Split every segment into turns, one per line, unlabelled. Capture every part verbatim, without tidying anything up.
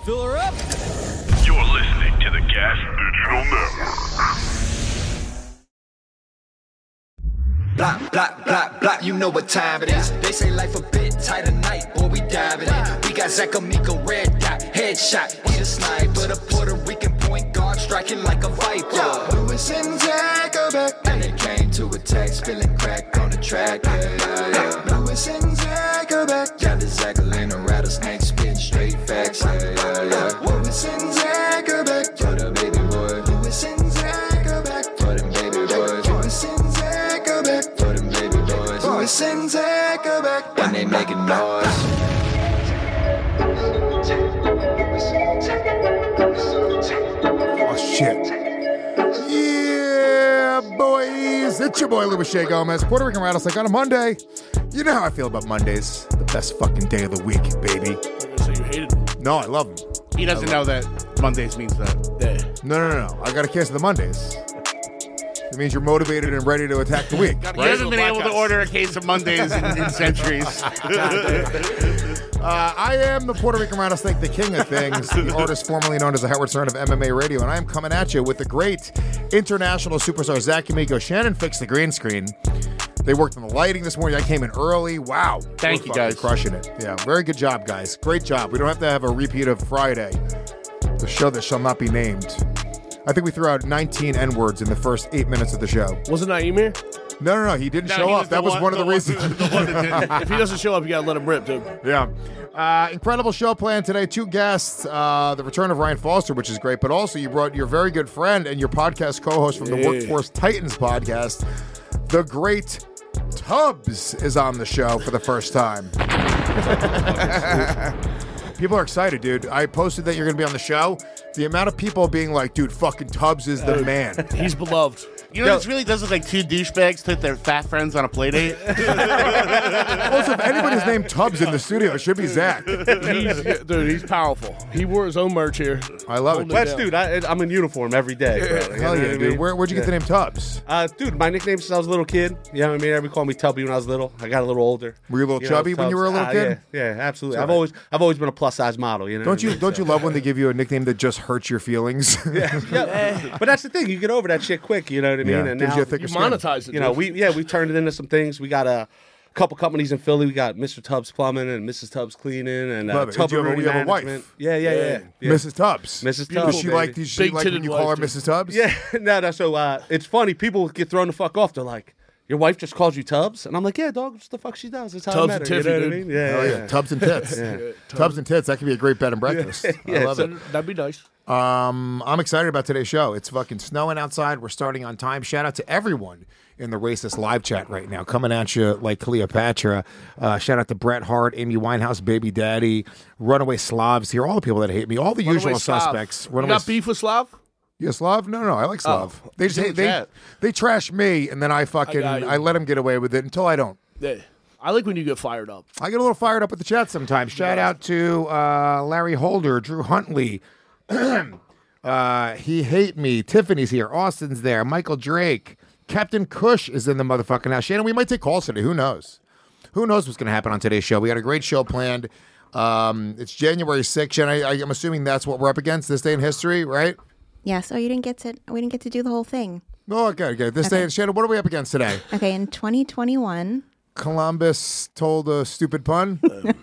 Fill her up.
You're listening to the Gas Digital Network.
Block, block, block, block, you know what time it is. They say life a bit tight at night, boy, we diving in. We got Zach Amico, red dot, headshot. He the sniper, the Puerto Rican point guard, striking like a viper. Lewis and Zach are back, and they came to attack, spilling crack on the track. Yeah, yeah, yeah. Lewis and Zach are back, got the Zach Elena rattlesnake, spit straight facts. Yeah, yeah, yeah. Lewis and Zach are back, for the baby boy. Lewis and Zach are back, for them baby boys. Lewis and Zach are back, for them baby boys. Lewis and Zach are back, and they making noise.
Oh, shit. Yeah, boys. It's your boy, Louis Shea Gomez, Puerto Rican Rattlesnake on a Monday. You know how I feel about Mondays. The best fucking day of the week, baby.
So you hated them?
No, I love them.
He doesn't know that Mondays means that.
Yeah.
No, no, no, no. I got a case of the Mondays. It means you're motivated and ready to attack the week.
He hasn't been able to order a case of Mondays in, in centuries.
Uh, I am the Puerto Rican Rattlesnake, the king of things, the artist formerly known as the Howard Stern of M M A Radio, and I am coming at you with the great international superstar Zach Amico. Shannon fixed the green screen. They worked on the lighting this morning. I came in early. Wow.
Thank
We're
you, guys.
Crushing it. Yeah, very good job, guys. Great job. We don't have to have a repeat of Friday, the show that shall not be named. I think we threw out nineteen N-words in the first eight minutes of the show.
Wasn't Naimir?
No, no, no. He didn't
No,
show
he
up.
was
That
the
was
one-
one of the
the one-
reasons.
the one that didn't.
If he doesn't show up, you gotta let him rip, dude.
Yeah. Uh, incredible show planned today. Two guests, uh, the return of Ryan Foster, which is great, but also you brought your very good friend and your podcast co-host from the
Yeah.
Workforce Titans podcast, the great Tubbs, is on the show for the first time. People are excited, dude. I posted that you're going to be on the show. The amount of people being like, dude, fucking Tubbs is the man.
He's beloved.
You know, this really does look like two douchebags took their fat friends on a play date.
Also, if anybody's named Tubbs in the studio, it should be Zach.
He's, dude, he's powerful. He wore his own merch here.
I love it.
Wes, dude, I, I'm in uniform every day, bro. You know
Hell
what
yeah,
I
dude.
mean?
Where, where'd you get the name Tubbs?
Uh, dude, my nickname since I was a little kid. You know what I mean? Everybody called me Tubby when I was little. I got a little older.
Were you a little
You know,
chubby when you were a little
ah,
kid?
Yeah, yeah, absolutely.
It's
I've
all right.
always, I've always been a plus size model. You know?
Don't
what I
you
mean?
don't you love when they give you a nickname that just hurts your feelings?
Yeah, yeah. But that's the thing. You get over that shit quick. You know what I mean?
Yeah,
And
gives
now,
you a thicker
You
skin.
monetize it.
you know,
dude.
we yeah, we turned it into some things. We got a couple companies in Philly. We got Mister Tubbs Plumbing and Missus Tubbs Cleaning and uh,
Love it.
Tubb
Do you have a-
Rooney
you have a wife?
Management. Yeah, yeah, yeah. yeah.
Missus Tubbs.
Missus
Does
Tubbs.
she
baby.
like? Does she like when
Big-titted
you call her
wife, dude.
Missus Tubbs?
Yeah, no, no. So uh, it's funny. People get thrown the fuck off. They're like, "Your wife just called you Tubbs," and I'm like, "Yeah, dog. That's the fuck she does. That's how
Tubbs
I met
and
her." You
Tiffy,
know what I
dude.
mean? Yeah,
Hell
yeah.
yeah.
yeah.
Tubbs and tits. Tubbs and tits. That could be a great bed and breakfast. I
Yeah,
love
so-
it.
That'd be nice.
Um, I'm excited about today's show. It's fucking snowing outside. We're starting on time. Shout out to everyone in the Racist live chat right now, coming at you like Cleopatra. Uh, shout out to Bret Hart, Amy Winehouse, Baby Daddy, Runaway Slavs here, all the people that hate me, all the
Runaway
usual
Slav.
suspects.
You
Runaway
got beef with Slav?
Yeah, Slav? No, no, I like Slav.
Oh.
They just
He's in
hate,
the
they
chat.
they trash me, and then I fucking
I got you.
I, let them get away with it until I don't.
Yeah. I like when you get fired up.
I get a little fired up with the chat sometimes. Shout out to uh, Larry Holder, Drew Huntley. uh, he hate me. Tiffany's here. Austin's there. Michael Drake. Captain Cush is in the motherfucking house. Shannon, we might take calls today. Who knows? Who knows what's going to happen on today's show? We got a great show planned. Um, it's January sixth, and I, I, I'm assuming that's what we're up against this day in history, right?
Yes. Oh, you didn't get to. We didn't get to do the whole thing.
Oh, okay, okay. This day,
Okay.
in Shannon, what are we up against today?
Okay. In twenty twenty-one.
Columbus told a stupid pun.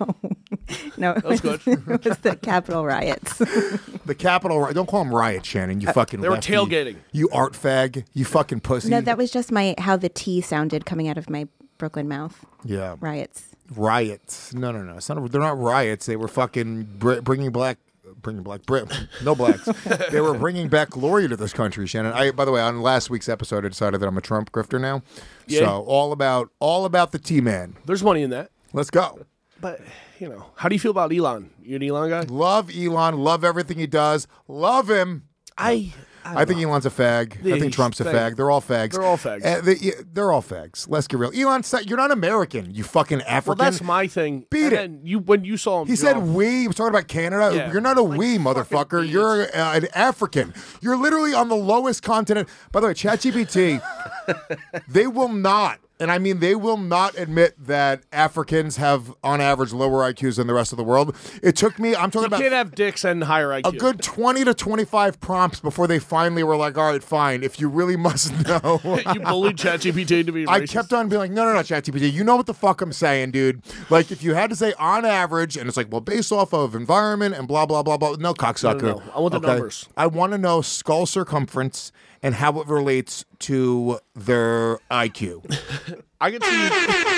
No, it
was
was,
good.
it was the Capitol riots.
The Capitol ri- Don't call them riot, Shannon. You fucking
They were
lefty.
tailgating.
You art fag. You fucking pussy.
No, that was just my how the T sounded coming out of my Brooklyn mouth.
yeah.
Riots.
Riots. No, no, no. It's not, they're not riots. They were fucking br- bringing black, bringing black, br- no blacks. They were bringing back glory to this country, Shannon. I, by the way, on last week's episode, I decided that I'm a Trump grifter now.
Yeah.
So all about, all about the T-man.
There's money in that.
Let's go.
But, you know, how do you feel about Elon? You an Elon guy?
Love Elon. Love everything he does. Love him.
I
I, think Elon's a fag.
Yeah,
I think
he's
Trump's a
fag.
fag. They're all fags.
They're all fags.
Uh, they, yeah, they're all fags. Let's get real. Elon said, "You're not American. You fucking
Well,
African."
that's my thing.
Beat
and
it.
Then you when you saw him,
He
you
said
know,
we. He was talking about Canada.
Yeah.
You're not a
Like,
we,
fucking
motherfucker.
idiots.
You're uh, an African. You're literally on the lowest continent. By the way, ChatGPT, they will not And I mean, they will not admit that Africans have, on average, lower I Qs than the rest of the world. It took me, I'm talking
You
about
can't have dicks and higher I Q.
a good twenty to twenty-five prompts before they finally were like, all right, fine, if you really must know.
You bullied ChatGPT to be racist.
I kept on being like, no, no, no, ChatGPT, you know what the fuck I'm saying, dude. Like, if you had to say on average, and it's like, well, based off of environment and blah, blah, blah, blah. No, cocksucker.
No, no, no. I want the numbers.
I want to know skull circumference and how it relates to their I Q.
I can see.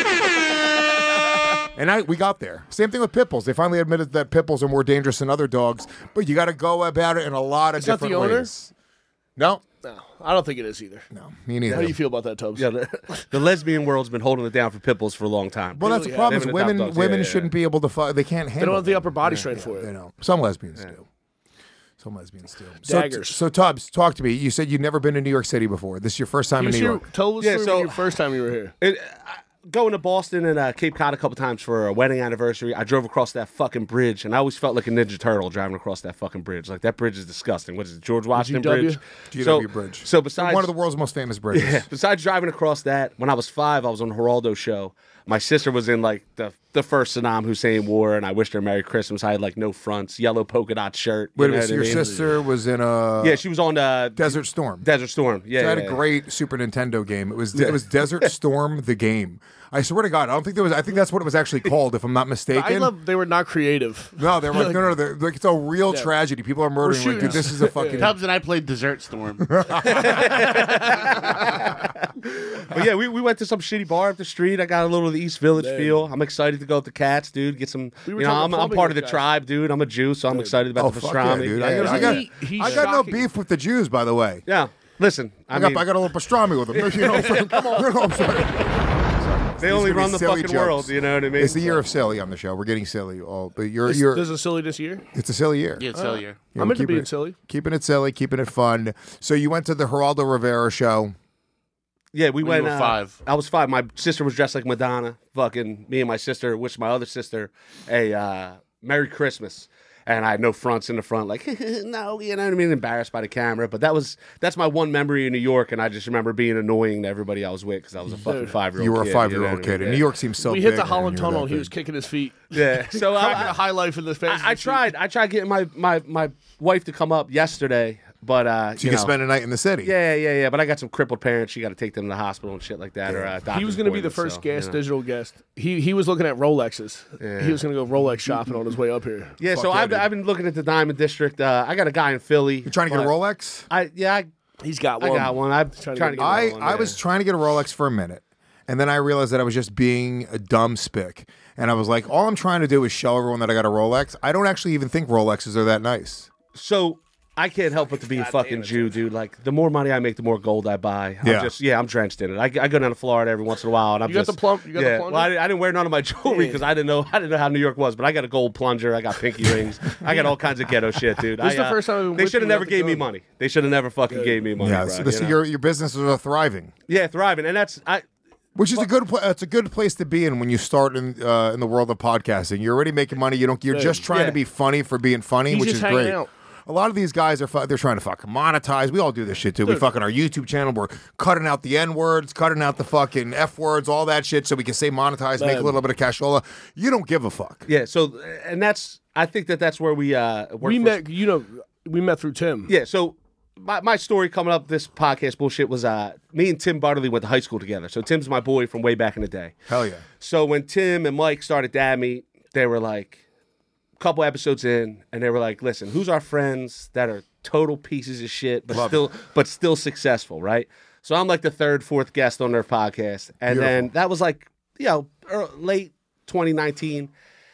And I we got there. Same thing with pit bulls. They finally admitted that pit bulls are more dangerous than other dogs, but you got to go about it in a lot of
Is that
different
the owner?
ways. No,
No, I don't think it is either.
no, me neither.
How do you feel about that, Tubbs?
Yeah, the, the lesbian world's been holding it down for pit bulls for a long time.
Well, that's the
Really
problem.
have.
Is
Living in
women
top dogs.
women
Yeah, yeah,
shouldn't be able to fuck. They can't handle.
They don't have the
it.
upper body strength for
They
it.
know. Some lesbians do. Some lesbians do. So,
Daggers.
so Tubbs, talk to me. You said you'd never been to New York City before. This is your first time
You
in New
see-
York.
Tell us
Yeah,
yeah,
so-
your first time you were here.
It, I, going to Boston and uh, Cape Cod a couple times for a wedding anniversary, I drove across that fucking bridge, and I always felt like a Ninja Turtle driving across that fucking bridge. Like, that bridge is disgusting. What is it, George Washington
G W?
Bridge?
G
So-
W Bridge.
So besides
One of the world's most famous bridges.
Yeah, besides driving across that, when I was five, I was on the Geraldo show. My sister was in like the the first Saddam Hussein war, and I wished her Merry Christmas. I had like no fronts, yellow polka dot shirt. you
Wait a
know
minute, so
what I
your
mean?
sister was in a
Yeah, she was on uh,
Desert Storm.
Desert Storm. Yeah,
She had
yeah,
a
yeah.
great Super Nintendo game. It was it was Desert Storm the game. I swear to God, I don't think there was. I think that's what it was actually called, if I'm not mistaken.
I love they were not creative.
no, they're like, no, no, they're, like it's a real tragedy. People are murdering. Like,
shooting.
dude, this is a fucking.
Tubbs and I played Desert Storm.
But yeah, we, we went to some shitty bar up the street. I got a little of the East Village feel. I'm excited to go with the cats, dude. Get some.
We were
you know,
talking
I'm, I'm
plumbing
part of
with
the
guys.
tribe, dude. I'm a Jew, so I'm excited about
Oh
the
fuck yeah,
pastrami.
dude!
Yeah,
I got, I
He-
got,
he's
I got no
shocking.
beef with the Jews, by the way.
yeah. Listen, I,
I got,
mean,
I got a little pastrami with them. You know, so- come on, you know, I'm sorry.
they
These
only
are gonna
run
be
the
silly
fucking
jokes.
world. You know what I mean?
It's the year of silly on the show. We're getting silly, all, but you're
This,
you're.
this is silly this year.
It's a silly year.
Yeah, it's hell yeah.
Yeah,
I'm
we're
into
keeping
being
it-
silly.
Keeping it silly, keeping it fun. So you went to the Geraldo Rivera show.
Yeah, we
When you
went
were
uh,
five.
I was five. My sister was dressed like Madonna. Fucking me and my sister wished my other sister a uh, Merry Christmas. And I had no fronts in the front, like no, you know what I mean, embarrassed by the camera. But that was that's my one memory in New York, and I just remember being annoying to everybody I was with because I was a fucking five year old.
You were a
kid,
five year
know
old
what I
kid,
mean?
and New York seems so
we
big.
hit the
when
Holland
you're that
Tunnel. He
big.
was kicking his feet.
Yeah, so
Cracking
I,
a high life in the face.
I, I tried. I tried getting my, my, my wife to come up yesterday, but uh,
So you
you
can
know,
spend a night in the city.
yeah, yeah, yeah. But I got some crippled parents. You got to take them to the hospital and shit like that. Or uh,
He was going to be the
doctor's
first
appointments, so,
guest,
you know.
digital guest. He he was looking at Rolexes. He was going to go Rolex shopping on his way up here.
Yeah,
Fuck
so
yeah,
I've,
dude.
I've been looking at the Diamond District. Uh, I got a guy in Philly.
You're trying to get a
but
Rolex?
I yeah, I,
He's got
I
one.
got one. I'm
Trying
trying,
to
to
get
get
I,
one,
I
yeah.
was trying to get a Rolex for a minute, and then I realized that I was just being a dumb spick. And I was like, all I'm trying to do is show everyone that I got a Rolex. I don't actually even think Rolexes are that nice.
So I can't help but to be a fucking Jew, dude. Like the more money I make, the more gold I buy. I'm
Yeah.
just yeah, I'm drenched in it. I, I go down to Florida every once in a while, and I'm
You got
just
the plum- you got the
yeah.
plunger?
Well, I, didn't- I didn't wear none of my jewelry because I didn't know I didn't know how New York was, but I got a gold plunger. I got pinky rings. I got all kinds of ghetto shit, dude.
This is
I,
the
uh,
first time I've been
they
with
should
you
have never
without the
gave me
gun.
money. They should have never fucking gave me money.
Yeah,
bro,
so
you
this,
know?
your your businesses are thriving,
yeah, thriving, and that's I.
which is a good pla- it's a good place to be in when you start in uh, in the world of podcasting. You're already making money. You don't. You're just trying
yeah.
to be funny for being funny,
He's
which
just
is
hanging
great.
out.
A lot of these guys are fu- they're trying to fucking monetize. We all do this shit too. We fucking our YouTube channel. We're cutting out the N words, cutting out the fucking F words, all that shit, so we can say monetize, make a
Man.
little bit of cashola. You don't give a fuck.
Yeah, so and that's I think that that's where we uh work
We
for-
met, you know, we met through Tim.
Yeah, so my, my story coming up this podcast bullshit was uh me and Tim Butterly went to high school together. So Tim's my boy from way back in the day.
Hell yeah.
So when Tim and Mike started Dad Meat, they were like a couple episodes in, and they were like, "Listen, who's our friends that are total pieces of shit, but still but still successful, right?" So I'm like the third, fourth guest on their podcast, and then that was like you know ear- late twenty nineteen.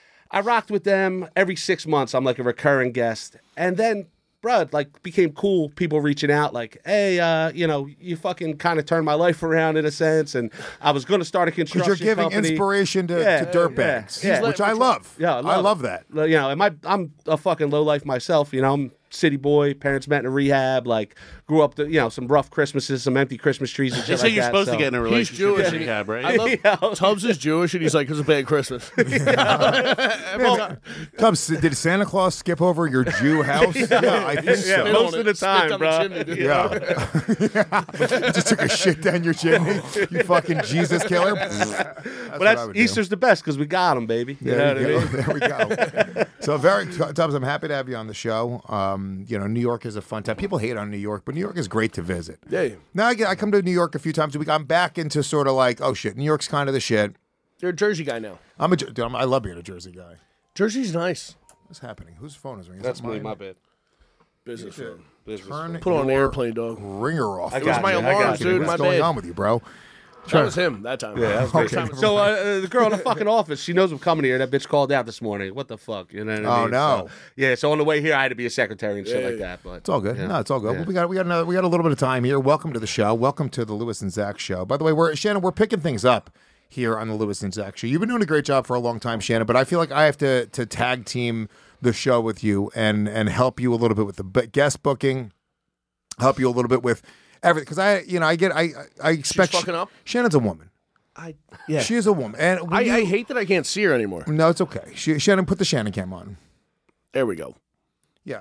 I rocked with them every six months. I'm like a recurring guest, and then. Bruh, like became cool. People reaching out, like, "Hey, uh, you know, you fucking kind of turned my life around in a sense." And I was going to start a
Because
construction
you're giving
company.
inspiration to,
Yeah,
to dirtbags,
yeah, yeah.
which I love.
Yeah, I love,
I
it.
love that.
You know, and my I'm a fucking low life myself. You know, I'm city boy. Parents met in a rehab. Like grew up, the, you know, some rough Christmases, some empty Christmas trees and
They
shit
say
like
you're
that,
supposed
so.
to get in a
He's
relationship
Jewish.
with
and he-
rehab, right?
I love
Yeah.
Tubbs is Jewish, and he's like, "It's a bad Christmas."
Tubbs, did Santa Claus skip over your Jew house? Yeah, I think
Yeah,
so.
Spit
most
on
of
it,
the
spit
time,
down the
bro.
chimney, dude.
Yeah. Just took a shit down your chimney. You fucking Jesus killer. That's
But that's Easter's the best because we got him, baby. You know
There,
what I
you
mean?
go. There we go. So very, Tubbs, I'm happy to have you on the show. Um, you know, New York is a fun time. People hate on New York, but New York is great to visit.
Yeah,
Now I, get, I come to New York a few times a week. I'm back into sort of like, oh shit, New York's kind of the shit.
you're a Jersey guy now.
I'm a, Jer- dude, I'm, I love being a Jersey guy.
Jersey's nice.
What's happening? Whose phone is ringing? Is
That's
that
me,
mine?
my bad.
Business. phone.
Business.
Turn
Put on an
your
airplane, dog.
ringer off.
I
It was
got
my
you, I got
alarms,
you.
dude.
What's
My
going
bad.
on with you, bro?
That was him that time.
Yeah, that was
First
great.
time it was
So
him.
uh, the girl in the fucking office, she knows I'm coming here. That bitch called out this morning. What the fuck? You know what I
Oh,
mean?
no.
So, yeah. So on the way here, I had to be a secretary and shit
Yeah,
like
yeah.
that. But
It's all good.
yeah.
No, it's all good.
Yeah.
Well, we got we got another we got a little bit of time here. Welcome to the show. Welcome to the Lewis and Zach show. By the way, we're Shannon. We're picking things up here on the Lewis and Zach show. You've been doing a great job for a long time, Shannon. But I feel like I have to to tag team the show with you and and help you a little bit with the bu- guest booking. Help you a little bit with everything because I you know I get I I expect
fucking up?
Shannon's a woman.
I, yeah.
She is a woman, and
I,
when
I
you-
hate that I can't see her anymore.
no, it's okay. She, Shannon, put the Shannon cam on.
There we go.
Yeah.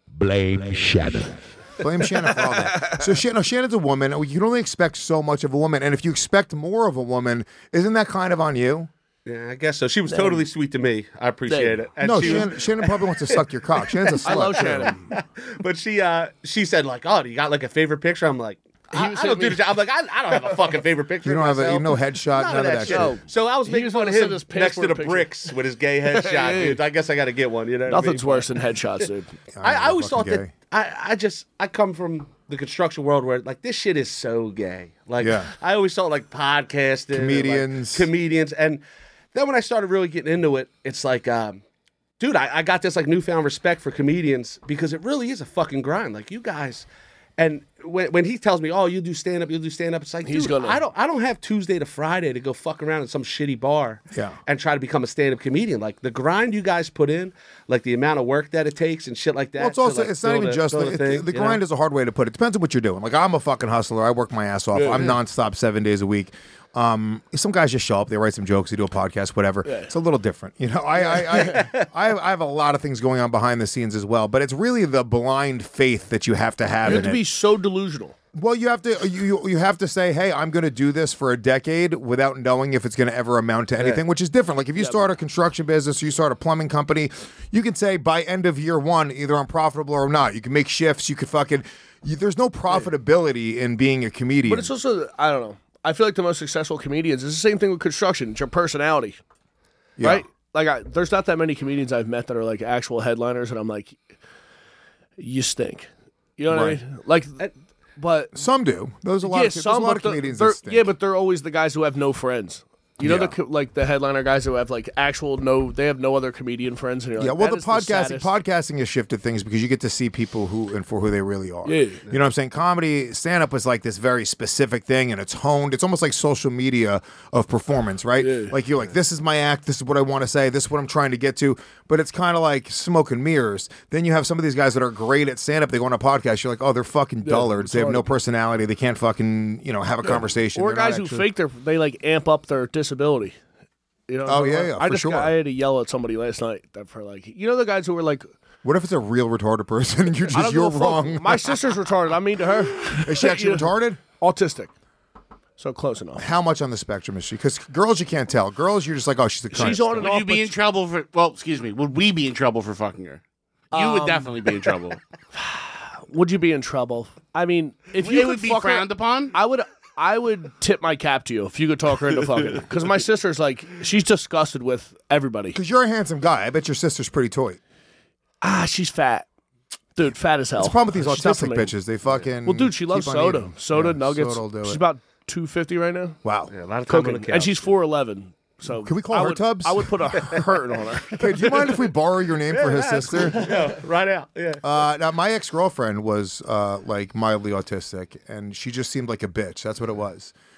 Blame Shannon.
Blame Shannon for all that. So Shannon, no, Shannon's a woman. You can only expect so much of a woman, and if you expect more of a woman, isn't that kind of on you?
Yeah, I guess so. She was totally sweet to me. I appreciate it. And
no,
she was-
Shannon, Shannon probably wants to suck your cock. Shannon's a slut.
I love
too.
Shannon.
but she uh she said like, oh, do you got like a favorite picture? I'm like, I,
was
I don't do
saying
this. I'm like, I, I don't have a fucking favorite picture.
You don't have a,
myself.
you no headshot, none, of that, shit.
shit.
So I was
He
making
was
fun
gonna
of
send
him
his
next to
passport
the
picture.
bricks with his gay headshot,
Yeah.
dude. I guess I got to get one. You know, what I mean?
Nothing's worse than headshots, dude.
I, I always thought
fucking
that I, I just I come from the construction world where like this shit is so gay. Like
Yeah.
I always thought like podcasting,
Comedians.
like, comedians, and then when I started really getting into it, it's like, um, dude, I, I got this like newfound respect for comedians because it really is a fucking grind. Like you guys. And when, when he tells me, "Oh, you do stand up, you do stand up," it's like,
He's
dude,
gonna-
I don't, I don't have Tuesday to Friday to go fuck around in some shitty bar,
Yeah.
and try to become a stand up comedian. Like the grind you guys put in, like the amount of work that it takes and shit like that.
Well, it's
to,
also
like,
it's not
build
even
a-
just
build
the,
a
it-
thing,
the
you
grind
know?
is a hard way to put it. Depends on what you're doing. Like I'm a fucking hustler. I work my ass off. I'm nonstop seven days a week. Um, some guys just show up, they write some jokes, they do a podcast, whatever. It's a little different, you know. I I I, I, have, I have a lot of things going on behind the scenes as well, but it's really the blind faith that you have to have
You
in
have to
it.
be so delusional.
Well, you have to you you- you have to say, hey, I'm going to do this for a decade without knowing if it's going to ever amount to anything, which is different. Like if you start a construction business or you start a plumbing company, you can say by end of year one, either I'm profitable or I'm not. You can make shifts. You could fucking. You, there's no profitability in being a comedian.
But it's also, I don't know. I feel like the most successful comedians is the same thing with construction. It's your personality,
Yeah.
right? Like, I, there's not that many comedians I've met that are like actual headliners, and I'm like, you stink. You know what
Right.
I mean? Like, but
Some do. There's a lot
yeah,
of there's
some
a lot
but
of
the-
comedians
they're-
that stink.
yeah, but they're always the guys who have no friends. You know
Yeah.
the co- like the headliner guys who have like actual no, they have no other comedian friends. And you're
Yeah,
like,
well,
that
the
is
podcasting
saddest-
podcasting has shifted things because you get to see people who and for who they really are.
Yeah.
You know what I'm saying? Comedy, stand up is like this very specific thing, and it's honed. It's almost like social media of performance, right?
Yeah.
Like you're like, this is my act. This is what I want to say. This is what I'm trying to get to. But it's kind of like smoke and mirrors. Then you have some of these guys that are great at stand up. They go on a podcast. You're like, oh, they're fucking dullards. They have no personality. They can't fucking you know have a conversation.
or
They're not
guys who
actually-
fake their they like amp up their disability. You know?
Oh, yeah,
Like,
yeah,
I
for
just
sure.
got- I had to yell at somebody last night that for like you know the guys who were like
What if it's a real retarded person and you're
I
just
don't
you're
give a fuck.
wrong?
My sister's retarded. I mean to her.
Is she actually
You know,
retarded?
Autistic. So close enough.
How much on the spectrum is she? Because girls, you can't tell. Girls, you're just like, oh, she's a cunt.
She's on and
Would
off.
you be
but
in trouble for? Well, excuse me. Would we be in trouble for fucking her? You would definitely be in trouble.
would you be in trouble? I mean, if you
it
could
would be
fuck
frowned
her,
upon.
I would. I would tip my cap to you if you could talk her into fucking. Because my sister's like, she's disgusted with everybody.
Because you're a handsome guy. I bet your sister's pretty toy.
Ah, she's fat, dude. Fat as hell.
It's the problem with these
She's
autistic
definitely-
bitches. They fucking.
Well, dude, she loves
keep on
soda.
eating.
Soda
Yeah,
nuggets.
Soda will do
She's
it.
about two fifty right now.
Wow.
Yeah, a lot of time on
Cooking,
the couch.
and she's four eleven. So
Can we call
I
her
would,
Tubbs?
I would put a hurting on her.
Okay, do you mind if we borrow your name for his sister?
yeah, right out. Yeah.
Uh, now, my ex girlfriend was uh, like mildly autistic, and she just seemed like a bitch. That's what it was.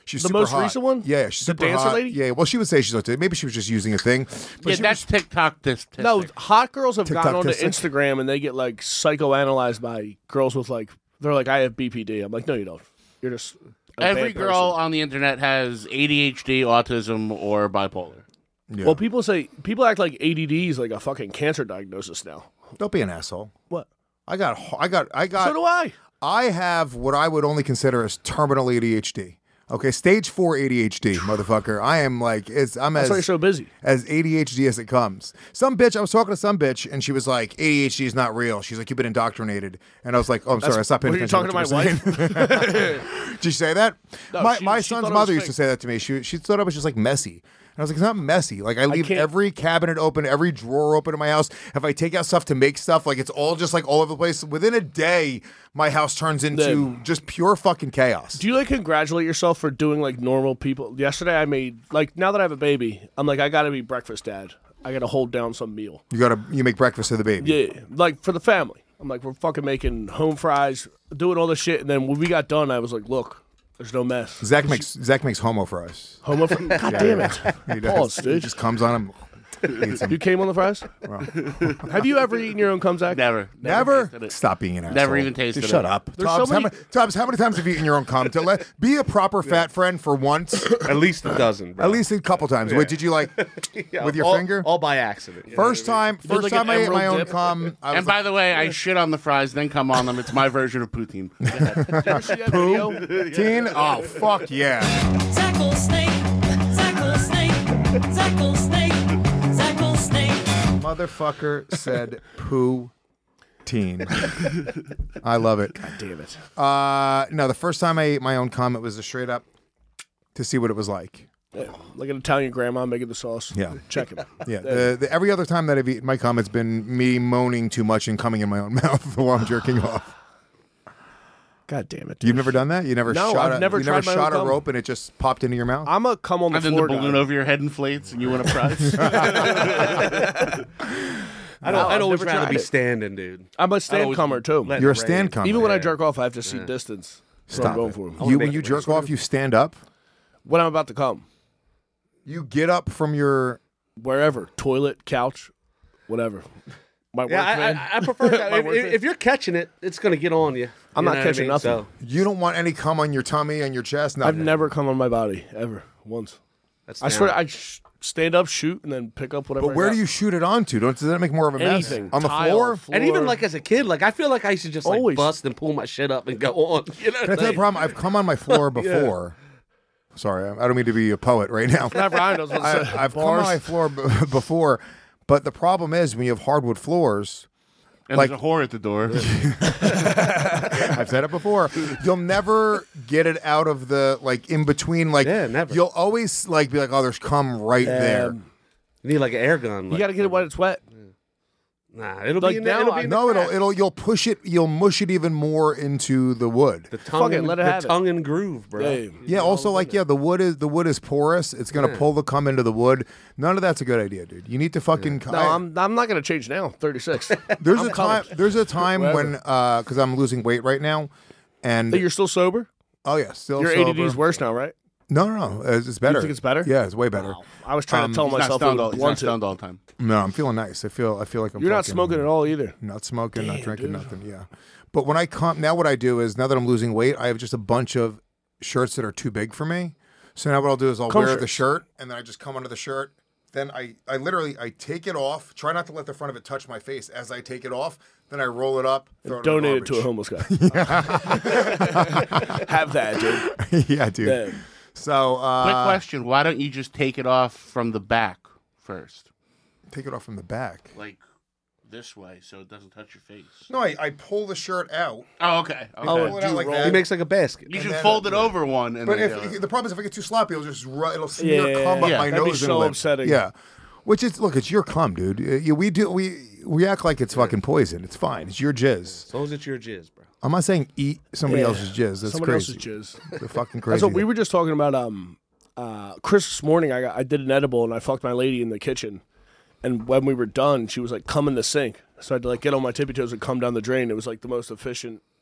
She's
The
super
most
hot.
recent one?
Yeah, yeah, she's
The
super
dancer
hot.
lady?
Yeah, well, she would say she's autistic. Maybe she was just using a thing. But
Yeah,
she
that's
was,
TikTok. This
No, hot girls have
TikTok
gotten onto
tistic.
Instagram and they get like psychoanalyzed by girls with like they're like I have B P D. I'm like, no, you don't. You're just a
every
bad
girl
person.
on the internet has A D H D, autism, or bipolar.
yeah.
Well, people say people act like A D D is like a fucking cancer diagnosis now.
Don't be an asshole.
What?
I got, I got, I got.
So do I.
I have what I would only consider as terminal A D H D. Okay, stage four A D H D, motherfucker. I am like, it's, I'm
That's why you're
as
so busy.
as A D H D as it comes. Some bitch, I was talking to some bitch, and she was like, A D H D is not real. She's like, you've been indoctrinated. And I was like, oh, I'm sorry, I stopped paying
What are you
attention.
talking to
what
my
you were saying.
wife?
Did you say that?
No,
my
she-
my
she
son's
thought it
mother
was
used to
fake.
say that to me. She she thought it was just like messy. And I was like, it's not messy. Like I leave
can't-
every cabinet open, every drawer open in my house. If I take out stuff to make stuff, like it's all just like all over the place. Within a day, my house turns into
Then-
just pure fucking chaos.
Do you like congratulate yourself for doing like normal people? Yesterday I made like now that I have a baby, I'm like I gotta be breakfast dad. I gotta hold down some meal.
You gotta you make breakfast for the baby.
Yeah, like for the family. I'm like we're fucking making home fries, doing all this shit, and then when we got done, I was like, look, there's no mess.
Zach makes Zach makes homo fries.
Homo. Fr- God damn it.
He does.
Pause,
He
dude.
just comes on him. Eats 'em.
You came on the fries? Have you ever eaten your own cum, Zach?
Never,
Never
tasted it.
stop being an asshole.
Never even tasted
Just
it.
Shut up,
There's
Tubbs.
so
how
many-
many, Tubbs, how many times have you eaten your own cum? To let be a proper fat friend for once,
At least a dozen. Bro.
at least a couple times. Wait, did you like
Yeah,
with your
all,
finger?
all by accident. you know
First
what I
time,
did
first
like
time
an
I ate my
emerald
own
dip?
cum. I was
And by the way, I shit on the fries, then come on them. It's my version of poutine. Go ahead.
Did you ever see that video?
like, teen. Oh fuck yeah!
Zackle snake, Zackle snake, Zackle snake, Zackle snake.
Motherfucker said poo. Teen. I love it.
Damn it.
Uh, no, the first time I ate my own cum, it was a straight up to see what it was like.
Yeah, like an Italian grandma making the sauce.
Yeah.
Check it.
Yeah, the, the, every other time that I've eaten my cum, it's been me moaning too much and coming in my own mouth while I'm jerking off.
God damn it.
You've never done that? You never
No,
shot
I've
a,
never
you never
tried my
shot
own
a
cum.
rope and it just popped into your mouth?
I'm a cum on the
And then the
floor
balloon
guy.
over your head inflates and you win a prize.
I don't.
No,
I'd
I've
always
never
rather
tried
be
it.
standing, dude.
I'm a
I'd
stand
always
cummer too.
let
You're a
it
stand
rain.
cummer.
Even when I
Yeah.
jerk off, I have to see distance. That's what I'm
Stop
going
it.
for.
You, when you jerk off, you stand up?
When I'm about to come.
You get up from your...
Wherever. Toilet, couch, whatever. My
Yeah,
work
I,
van.
I, I prefer that.
My
if,
work
if,
van.
if you're catching it, it's gonna get on you.
I'm
You
not
know what I
catching
mean?
nothing.
So,
You don't want any cum on your tummy, on your chest?
I've
Nothing.
never come on my body, ever. Once.
that's
I swear, I sh- stand up, shoot, and then pick up whatever
But
I
where
got.
do you shoot it onto? Don't, does that make more of a mess?
Anything.
On the
Tile,
floor?
floor.
And even like as a kid, like I feel like I used to just like
Always.
bust and pull my shit up and go on. You know,
Can I tell you the
like-
problem? I've come on my floor before. Sorry, I I don't mean to be a poet right now.
Not Ryan, I was about to
I,
say.
I've come on
Bars.
my floor b- before, but the problem is when you have hardwood floors,
And
Like-
there's a whore at the door.
I've said it before, you'll never get it out of the, like, in between, like,
Yeah, never.
you'll always, like, be like, oh, there's cum right there.
Um,
You need like an air gun.
You
like-
got to get it when it's wet.
Nah, it'll
Like
be in the,
now,
it'll
I
be in the
No, it'll,
crack.
it'll, you'll push it, you'll mush it even more into the wood.
the tongue,
Fuck it,
and,
let it
the
have it.
tongue and groove, bro.
Hey,
Yeah, also, like, yeah, the wood is, the wood is porous. It's going to pull the cum into the wood. None of that's a good idea, dude. You need to fucking...
No, I'm I'm not gonna change now. thirty-six.
There's
I'm
a time.
coming.
There's a time
Whatever.
when, uh, because I'm losing weight right now, and
But you're still sober.
oh yeah, still
Your
sober.
A D D's worse now, right?
No, no, no, it's, it's better.
think it's better?
Yeah, it's way better.
I was trying
Um,
to tell
He's not
myself it
stoned all,
was
he's not
one
stoned all the time.
No, I'm feeling nice. I feel. I feel like I'm.
You're not
fucking-
smoking at all either.
Not smoking. not
Damn,
drinking.
dude.
Nothing. Yeah. But when I come now, what I do is now that I'm losing weight, I have just a bunch of shirts that are too big for me. So now what I'll do is I'll
Cum
wear the
shirts.
shirt and then I just come under the shirt. Then I, I literally I take it off. Try not to let the front of it touch my face as I take it off. Then I roll it up. Throw it
Donate
in
it
the
to a homeless guy. Have that, dude.
garbage. yeah, dude.
Yeah.
So uh,
Quick question: why don't you just take it off from the back first,
take it off from the back.
like this way, so it doesn't touch your face?
No, I, I pull the shirt out.
Oh, okay. okay.
Oh,
Pull it
do
out
you
like
roll-
that.
He makes like a basket.
you
and
should
then-
fold it over one, and
But
then
if
go.
the problem is if I get too sloppy, it'll just ru- it'll smear
Yeah,
cum up
yeah.
my
That'd be
nose
so
and lip.
upsetting.
Yeah, which is look, it's your cum, dude. Uh, yeah, we do we we act like it's fucking poison. It's fine. It's your jizz.
As long as it's your jizz, bro.
I'm not saying eat somebody
Yeah.
else's jizz. That's
Someone
crazy.
else's jizz.
They're fucking crazy.
That's what we were just talking about. Um, uh, Christmas morning, I got, I did an edible and I fucked my lady in the kitchen, and when we were done, she was like, "Come in the sink." So I had to like get on my tippy toes and come down the drain. It was like the most efficient.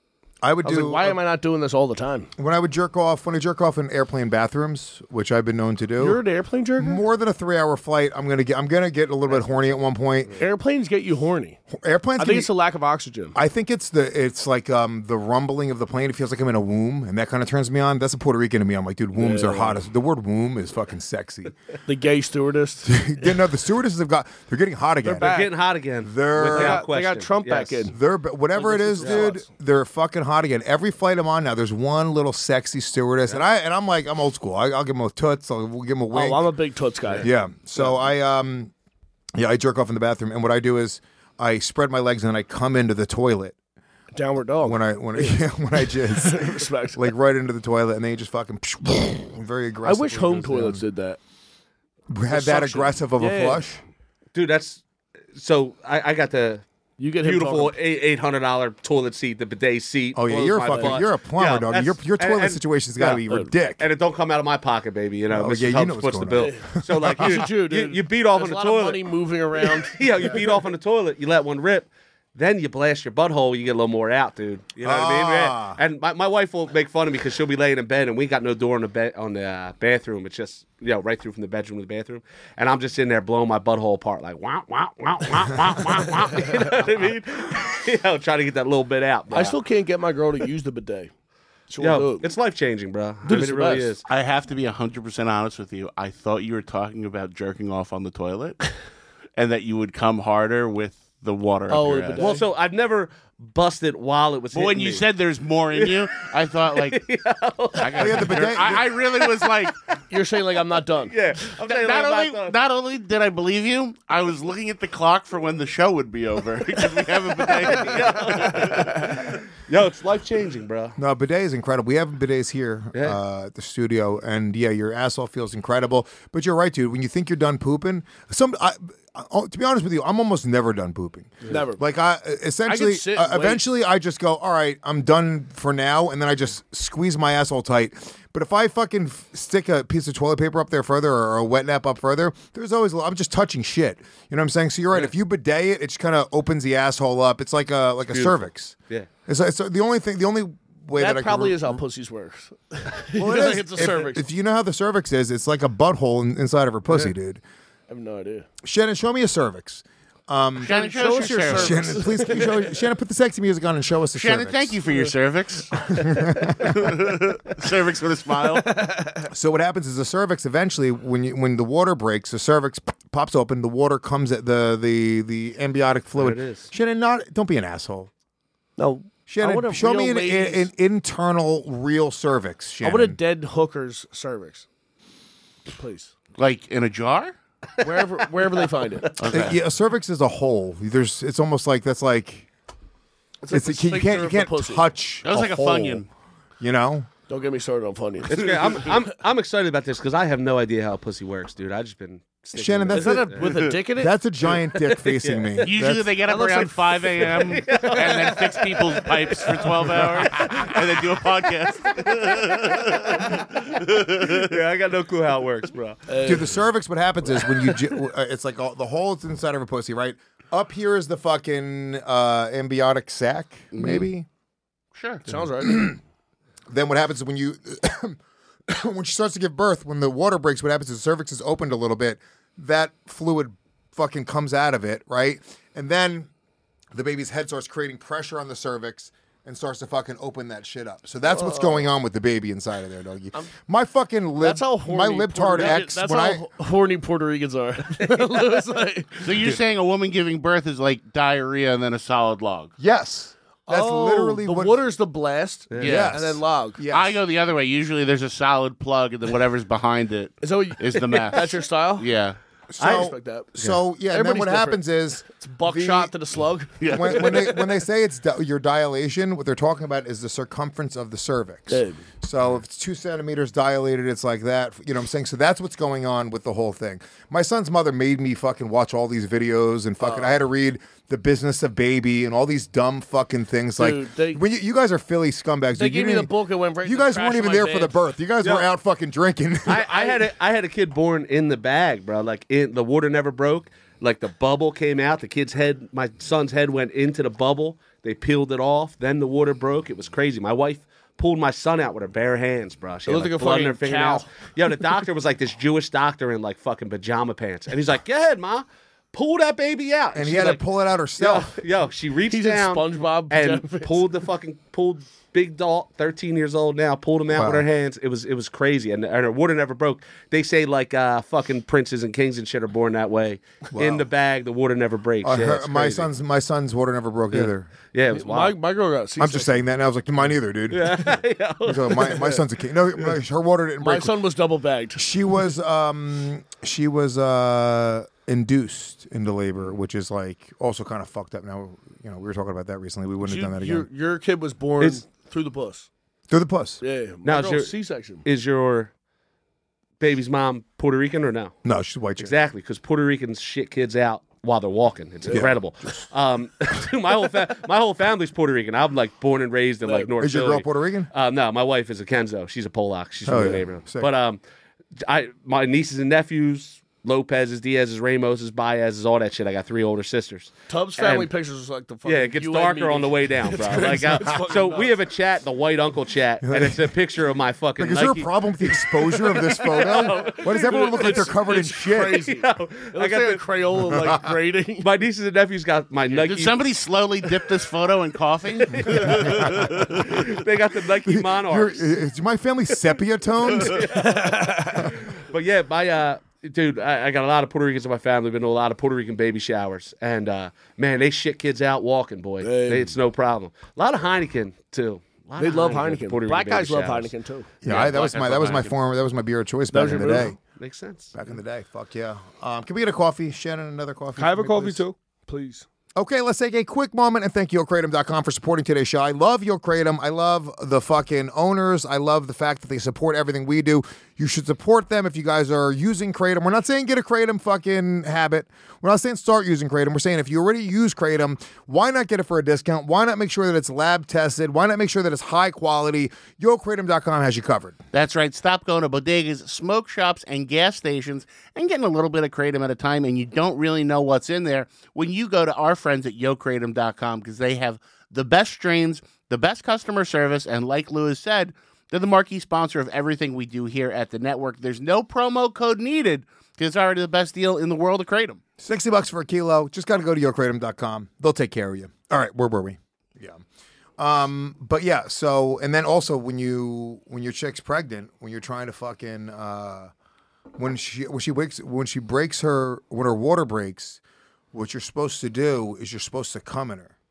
I would
I was
do.
like, why
uh,
am I not doing this all the time?
when I would jerk off? When I jerk off in airplane bathrooms, which I've been known to do.
You're an airplane jerker?
more than a three-hour flight. I'm gonna get. I'm gonna get a little bit horny at one point.
Airplanes get you horny.
Airplanes.
I
can
think
be-
it's the lack of oxygen.
I think it's the it's like um the rumbling of the plane. It feels like I'm in a womb, and that kind of turns me on. That's a Puerto Rican to me. I'm like, dude, wombs are hot. as- The word womb is fucking sexy.
The gay stewardess.
Yeah, no, the stewardesses have got. They're getting hot again.
back.
Getting hot again.
They're-
without
They
got- they got
question.
Trump back
Yes.
in.
They're whatever it is, dude. They're fucking hot again. Every flight I'm on now, there's one little sexy stewardess, and I and I'm like, I'm old school. I, I'll give them a toots. I'll we'll give them a wink.
Oh, I'm a big toots guy.
Yeah. So I um yeah, I jerk off in the bathroom, and what I do is I spread my legs and then I come into the toilet
Downward dog.
when I when I when I jizz.
Respect.
Like right into the toilet, and then you just fucking very
I
aggressive.
wish home toilets did that.
had that
suction.
aggressive of a
Yeah, yeah.
flush.
Dude, that's so. I, I got the
You get him
beautiful
talking-
eight hundred dollar toilet seat, the bidet seat.
Oh yeah,
blows
you're a
my
fucking
butt.
you're a plumber,
Yeah,
dog.
that's-
Your your
and-
toilet
and-
situation's got to
yeah.
be ridiculous.
And it don't come out of my pocket, baby. You know,
Oh,
Mister
yeah, you
Tubbs
know what's
puts the
going
bill.
on.
So like
You
you,
should too,
you,
dude.
you beat off
There's
on the
a lot
toilet.
of money moving around.
Yeah, you beat off on the toilet. You let one rip. Then you blast your butthole. You get a little more out, dude. You know what I mean?
Ah.
Yeah. And my, my wife will make fun of me because she'll be laying in bed and we got no door on the bed on the uh, bathroom. It's just you know right through from the bedroom to the bathroom. And I'm just in there blowing my butthole apart like wow wow wow wow wow wow wow. You know what I mean? You know, trying to get that little bit out.
I still can't get my girl to use the bidet. She won't
Yo,
do it.
it's life changing, bro. I
Dude,
mean,
it's
it
the
really
best.
is.
I have to be one hundred percent honest with you. I thought you were talking about jerking off on the toilet and that you would come harder with the water.
Oh,
up your
the
ass.
bidet.
Well, so I've never busted while it was.
But when
hitting
you
me.
said there's more in you, I thought like, I, gotta
yeah, the
jerk-
bidet-
I, I really was like,
You're saying like I'm not done.
yeah, I'm saying
not
like,
only
not done.
not only did I believe you, I was looking at the clock for when the show would be over because we have a bidet.
Yo, it's life changing, bro.
No, bidet is incredible. We have bidets here
Yeah.
uh, at the studio, and yeah, your asshole feels incredible. But you're right, dude. When you think you're done pooping, some I, I, to be honest with you, I'm almost never done pooping.
Never.
Like I essentially,
sit
uh,
and wait.
eventually, I just go, all right, I'm done for now, and then I just squeeze my asshole tight. But if I fucking f- stick a piece of toilet paper up there further or a wet nap up further, there's always I'm just touching shit. You know what I'm saying? So you're right. If you bidet it, it just kind of opens the asshole up. It's like a like a cervix.
Yeah.
It's, it's the only thing. The only way that,
That
I
probably
can,
is how pussies works.
Well, it
Like
is.
it's a
if,
cervix.
If you know how the cervix is, it's like a butthole in, inside of her pussy, dude.
I have no idea.
Shannon, show me a cervix.
Shannon, show,
show
us
us
your
your
cervix.
Shannon, please, can you show, Shannon, put the sexy music on and show us the
Shannon,
cervix.
thank you for your cervix. Cervix with a smile.
So what happens is the cervix eventually, when you, when the water breaks, the cervix p- pops open. The water comes at the the the amniotic fluid.
There it is.
Shannon, not don't be an asshole.
No. I
Shannon,
want a
show me
real
an, an,
lady's-
an internal real cervix.
I
Shannon.
want a dead hooker's cervix. Please.
Like in a jar?
Wherever wherever they find it.
Uh, yeah, a cervix is a hole. There's, it's almost like that's like
It's,
it's,
like the
you can't you
sphincter
can't
of the pussy.
touch.
That was like a
hole,
Funyun.
You know.
Don't get me started on Funyuns.
It's great. I'm, I'm, I'm excited about this because I have no idea how pussy works, dude. I just been sticking
Shannon,
with
that's
Is
it.
that a, with a dick in it?
That's a giant dick facing me.
Usually
That's-
they get up
that looks
around
like-
five a.m. and then fix people's pipes for twelve hours and then do a podcast.
yeah, I got no clue how it works, bro.
Dude, the cervix, what happens is when you, j- uh, it's like all, the hole is inside of a pussy, right? Up here is the fucking uh, amniotic sac, maybe.
Sure.
Sounds right.
Then what happens is when you, when she starts to give birth, when the water breaks, what happens is the cervix is opened a little bit. That fluid fucking comes out of it, right? And then the baby's head starts creating pressure on the cervix and starts to fucking open that shit up. So that's what's going on with the baby inside of there, doggy. my fucking lib,
That's how
my
horny
libtard
Puerto-
ex.
That's
when
how
I,
h- horny Puerto Ricans are. It's like-
So you're saying a woman giving birth is like diarrhea and then a solid log?
yes, that's
oh,
literally
the
what.
water's the blast.
Yes.
And then log.
Yes.
I go the other way. Usually there's a solid plug and then whatever's behind it
Is that what you-
is the mess.
That's your style?
Yeah.
So,
I respect that.
So yeah, and then
Everybody's
what
different.
happens is
It's buckshot to the slug.
when, when they when they say it's di- your dilation, what they're talking about is the circumference of the cervix.
Good.
So if it's two centimeters dilated, it's like that. You know what I'm saying? So that's what's going on with the whole thing. My son's mother made me fucking watch all these videos and fucking. I had to read The Business of Baby and all these dumb fucking things.
Dude,
like
they-
when you, you guys are Philly scumbags.
They
dude. You
gave me the
didn't-
book and went right
You
to
guys
trash
weren't even
my
there for the
bed.
birth. You guys
Yeah.
were out fucking drinking.
I, I had a I had a kid born in the bag, bro. Like in, the water never broke. like the bubble came out. The kid's head, my son's head went into the bubble. They peeled it off. Then the water broke. It was crazy. My wife pulled my son out with her bare hands, bro. She
It
had
looked
like
like a
blood in her
fucking
fingernails.
cow.
Yo, the doctor was like this Jewish doctor in like fucking pajama pants, and he's like, "Go ahead, ma, pull that baby out."
And he
she's
had
like,
to pull it out herself.
Yo, yo, she reached
He's in
down
SpongeBob
and
pajama pants.
pulled the fucking pulled big doll, thirteen years old now, pulled him out
Wow.
with her hands. It was it was crazy, and, and her water never broke. They say like uh, fucking princes and kings and shit are born that way. In the bag, the water never breaks.
Uh,
Yeah,
her-
it's
my
crazy.
son's my son's water never broke either.
Yeah, it was
My,
wild.
my girl got C-section.
I'm just saying that, and I was like, mine either, dude.
Yeah.
So my, my son's a king. No, my- her water didn't
My
break.
son was double bagged.
She was um she was uh induced into labor, which is like also kind of fucked up. Now, you know, we were talking about that recently. We wouldn't
You-
have done that
your,
again.
your kid was born
It's-
through the puss.
Through the puss.
Yeah.
Now,
My
is
girl's
your-
C-section.
Is your baby's mom Puerto Rican or no?
No, she's white chick.
Exactly, because Puerto Ricans shit kids out while they're walking. It's incredible. Um, my whole fa- my whole family's Puerto Rican. I'm like born and raised in like North
Is your
Philly.
girl Puerto Rican?
Uh, no, my wife is a Kenzo. She's a Polak. She's from
Oh,
the
yeah.
neighborhood.
Sick.
But um, I my nieces and nephews, Lopez's, Diaz's, Ramos's, Baez's, all that shit. I got three older sisters.
Tubbs family
And-
pictures was like the fucking
Yeah, it gets
U N
darker on the
meeting.
way down, bro.
It's
Like,
crazy.
uh,
It's fucking
so
nuts.
we have a chat, the white uncle chat, and it's a picture of my fucking.
Like, is there a
Nike-
problem with the exposure of this photo? Why does everyone look like they're covered in
It's
shit?
crazy.
Yo,
It
I
looks
got
like
the-
a Crayola like grading.
my nieces and nephews got my Nike.
Did somebody slowly dip this photo in coffee?
They got the Nike
You're,
Monarchs.
is my family sepia toned?
But yeah, my uh, dude, I, I got a lot of Puerto Ricans in my family. Been to a lot of Puerto Rican baby showers, and uh, man, they shit kids out walking, boy. They, it's no problem. A lot of Heineken too. A lot
They
of
love
at
Heineken.
Puerto
Black
Rican
guys
baby
love
showers.
Heineken too.
Yeah,
Yeah,
I, that was
black
my
guys
that
love
was my
Heineken.
former that was my beer of choice
That
back
was
in the
your
day.
move.
Makes sense.
Back in the day, fuck yeah. Um, can we get a coffee, Shannon? Another coffee?
Can I have
for
a
me,
coffee
please?
too? Please.
Okay, let's take a quick moment and thank Yo Kratom dot com for supporting today's show. I love Yo Kratom. I love the fucking owners. I love the fact that they support everything we do. You should support them if you guys are using Kratom. We're not saying get a Kratom fucking habit. We're not saying start using Kratom. We're saying if you already use Kratom, why not get it for a discount? Why not make sure that it's lab tested? Why not make sure that it's high quality? Yo Kratom dot com has you covered.
That's right. Stop going to bodegas, smoke shops, and gas stations and getting a little bit of Kratom at a time, and you don't really know what's in there when you go to our friends at Yo Kratom dot com because they have the best strains, the best customer service, and like Lewis said, they're the marquee sponsor of everything we do here at the network. There's no promo code needed because it's already the best deal in the world of Kratom.
sixty bucks for a kilo. Just got to go to Yo Kratom dot com. They'll take care of you. All right, where were we? Yeah. Um, but yeah, so and then also when you when your chick's pregnant, when you're trying to fucking uh when she when she wakes when she breaks her when her water breaks, what you're supposed to do is you're supposed to come in her.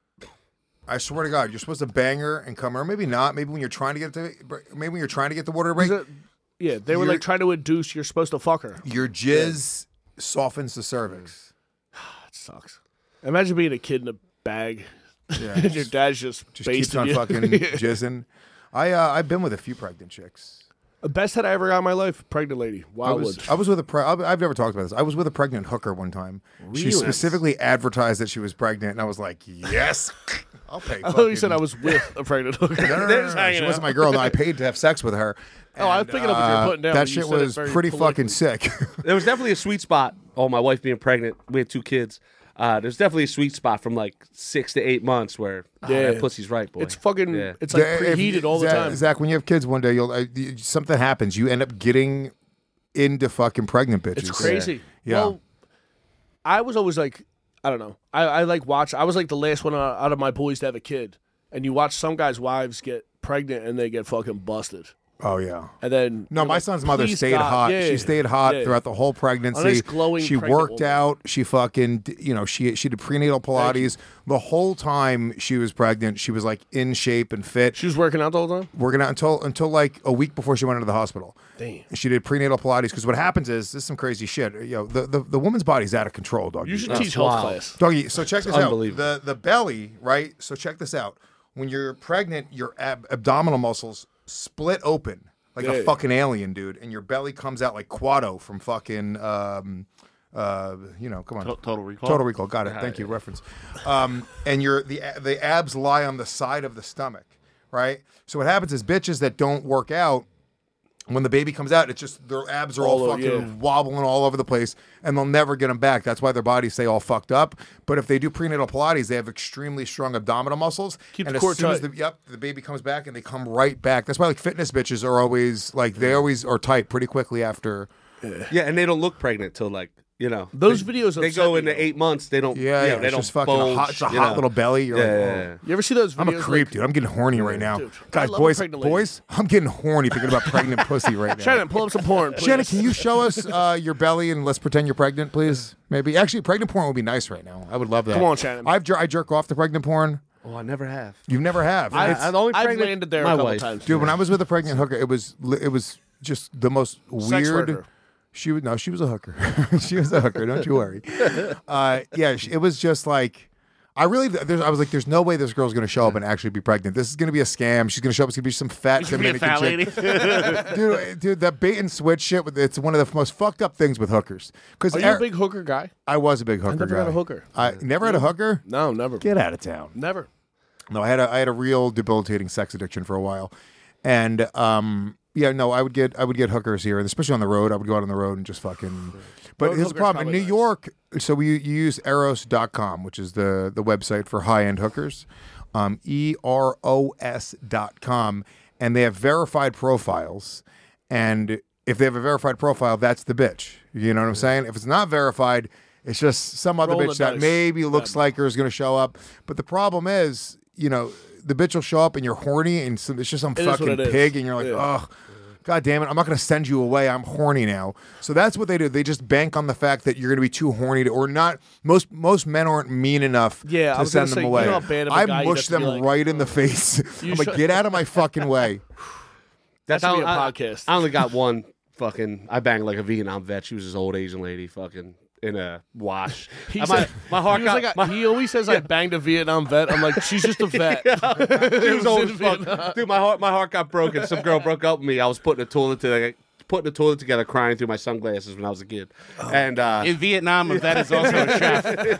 I swear to God, you're supposed to bang her and come her. Maybe not. Maybe when you're trying to get to maybe when you're trying to get the water to break,
Is it- yeah, they were
You're-
like trying to induce you're supposed to fuck her.
your jizz softens the cervix.
That sucks. Imagine being a kid in a bag.
Yeah.
and your dad's just,
Just keeps
basting
on
you.
fucking jizzing. I uh, I've been with a few pregnant chicks.
The best head I ever got in my life, pregnant lady.
I
Wildwood.
was I was with a pre- I've I've never talked about this. I was with a pregnant hooker one time. She
Really?
specifically advertised that she was pregnant, and I was like, yes, I'll pay.
I thought you
fucking-
said I was with a pregnant hooker.
No, no, no, no, no. She wasn't my girl. No, I paid to have sex with her.
Oh, I was
And,
picking up what you were
uh,
putting down,
That
but you
shit
said it
was
very
pretty fucking
politically.
sick.
There was definitely a sweet spot. Oh, my wife being pregnant. We had two kids. Uh, there's definitely a sweet spot from like six to eight months where oh,
Yeah.
that pussy's right, boy.
It's fucking.
Yeah.
It's like
Yeah, if-
preheated all the
Zach,
time.
Zach, when you have kids one day, you'll uh, you- something happens. You end up getting into fucking pregnant bitches.
It's crazy.
Yeah.
Well, I was always like, I don't know. I, I like watch. I was like the last one out out of my boys to have a kid, and you watch some guys' wives get pregnant and they get fucking busted,
Oh yeah.
and then
No,
you're
my
like,
son's mother
"Please,
stayed
God."
hot.
Yeah,
she stayed hot
yeah.
throughout the whole pregnancy.
A nice glowing
she
pregnant
worked
woman.
out. She fucking, d- you know, she she did prenatal Pilates the whole time she was pregnant. She was like in shape and fit.
She was working out the whole time.
Working out until until like a week before she went into the hospital.
Damn.
She did prenatal Pilates because what happens is this is some crazy shit. You know, the the, the woman's body's out of control, dog.
You should
That's
teach health
wild.
class.
Doggy, so check this out.
unbelievable.
The the belly, right? So check this out. When you're pregnant, your ab- abdominal muscles split open like a
Yeah.
fucking alien, dude, and your belly comes out like Quado from fucking um uh you know, come on.
To- Total Recall.
Total Recall. Got it. Thank you. Reference. Um and your the the abs lie on the side of the stomach, right? So what happens is bitches that don't work out When the baby comes out, it's just their abs are all,
All o-
fucking
yeah.
wobbling all over the place, and they'll never get them back. That's why their bodies stay all fucked up. But if they do prenatal Pilates, they have extremely strong abdominal muscles.
Keep
and
the
as
core
soon as
tight.
the yep, the baby comes back, and they come right back. That's why like fitness bitches are always like they always are tight pretty quickly after.
Yeah, and they don't look pregnant till like you know
Those
they,
videos
They
upset
go
me,
into
though.
eight months. They don't.
Yeah,
you
yeah,
know, they
it's
don't
just fucking a
bulge,
hot, it's a
you
hot
know.
little belly. You're
Yeah,
like,
yeah,
oh.
yeah.
You ever see those videos?
I'm a creep,
like,
dude. I'm getting horny right now,
Dude, I
guys.
love a
Boys,
pregnant lady.
boys, I'm getting horny thinking about pregnant pussy right now.
Shannon, pull up some porn. Please.
Shannon, can you show us uh, your belly and let's pretend you're pregnant, please? Maybe. Actually, pregnant porn would be nice right now. I would love that.
Come on, Shannon.
I've jer- I jerk off to pregnant porn.
Oh, I never have.
You never have.
I,
It's-
I- the only
I've
pregnant-
landed there
my
a couple
wife.
times.
dude, when I was with a pregnant hooker, it was li- it was just the most
Sex
weird.
worker.
She was no, she was a hooker. she was a hooker. Don't you worry. Uh, yeah, she, it was just like. I really, there's, I was like, there's no way this girl's going to show up and actually be pregnant. This is going to be a scam. She's going to show up. It's going to be some fat
She's gonna be a
Dominican
fat
chick.
lady.
dude, dude, that bait and switch shit. with It's one of the most fucked up things with hookers. Because
Are you a big hooker guy?
I was a big hooker
never
guy.
had a hooker.
I never had a hooker.
No, never.
Get out of town.
Never.
No, I had a I had a real debilitating sex addiction for a while, and um, yeah, no, I would get I would get hookers here, and especially on the road. I would go out on the road and just fucking. But
Road
here's the
hooker's
problem in
probably
New
nice.
York. So we you use eros dot com, which is the the website for high end hookers, um, E R O S dot com, and they have verified profiles, and if they have a verified profile, that's the bitch. You know what I'm saying? If it's not verified, it's just some other
Roll
bitch
the
that
dice.
maybe looks
Yeah.
like her is going to show up. But the problem is, you know, the bitch will show up and you're horny and some, it's just some
It is what
fucking
it is.
pig and you're like,
Yeah.
ugh, God damn it, I'm not going to send you away. I'm horny now. So that's what they do. They just bank on the fact that you're going to be too horny to, or not. Most most men aren't mean enough
Yeah, I
to
was gonna
send them
say, you
away.
know how bad of a
I
guy you'd
mush
have to
them
be like,
right in the face.
You
I'm like,
should-
get out of my fucking way.
That should be a
I-
podcast.
I only got one fucking. I banged like a Vietnam vet. She was this old Asian lady, fucking in a wash.
He
And
said-
my, my heart
he, was
got.
like a-
my,
he always says I banged a Vietnam vet. I'm like, she's just a vet.
it was old
in
as fuck.
Vietnam.
Dude, my heart, my heart got broken. Some girl broke up with me. I was putting a toilet together, putting the toilet together, crying through my sunglasses when I was a kid. And uh,
In Vietnam, a vet is also a chef.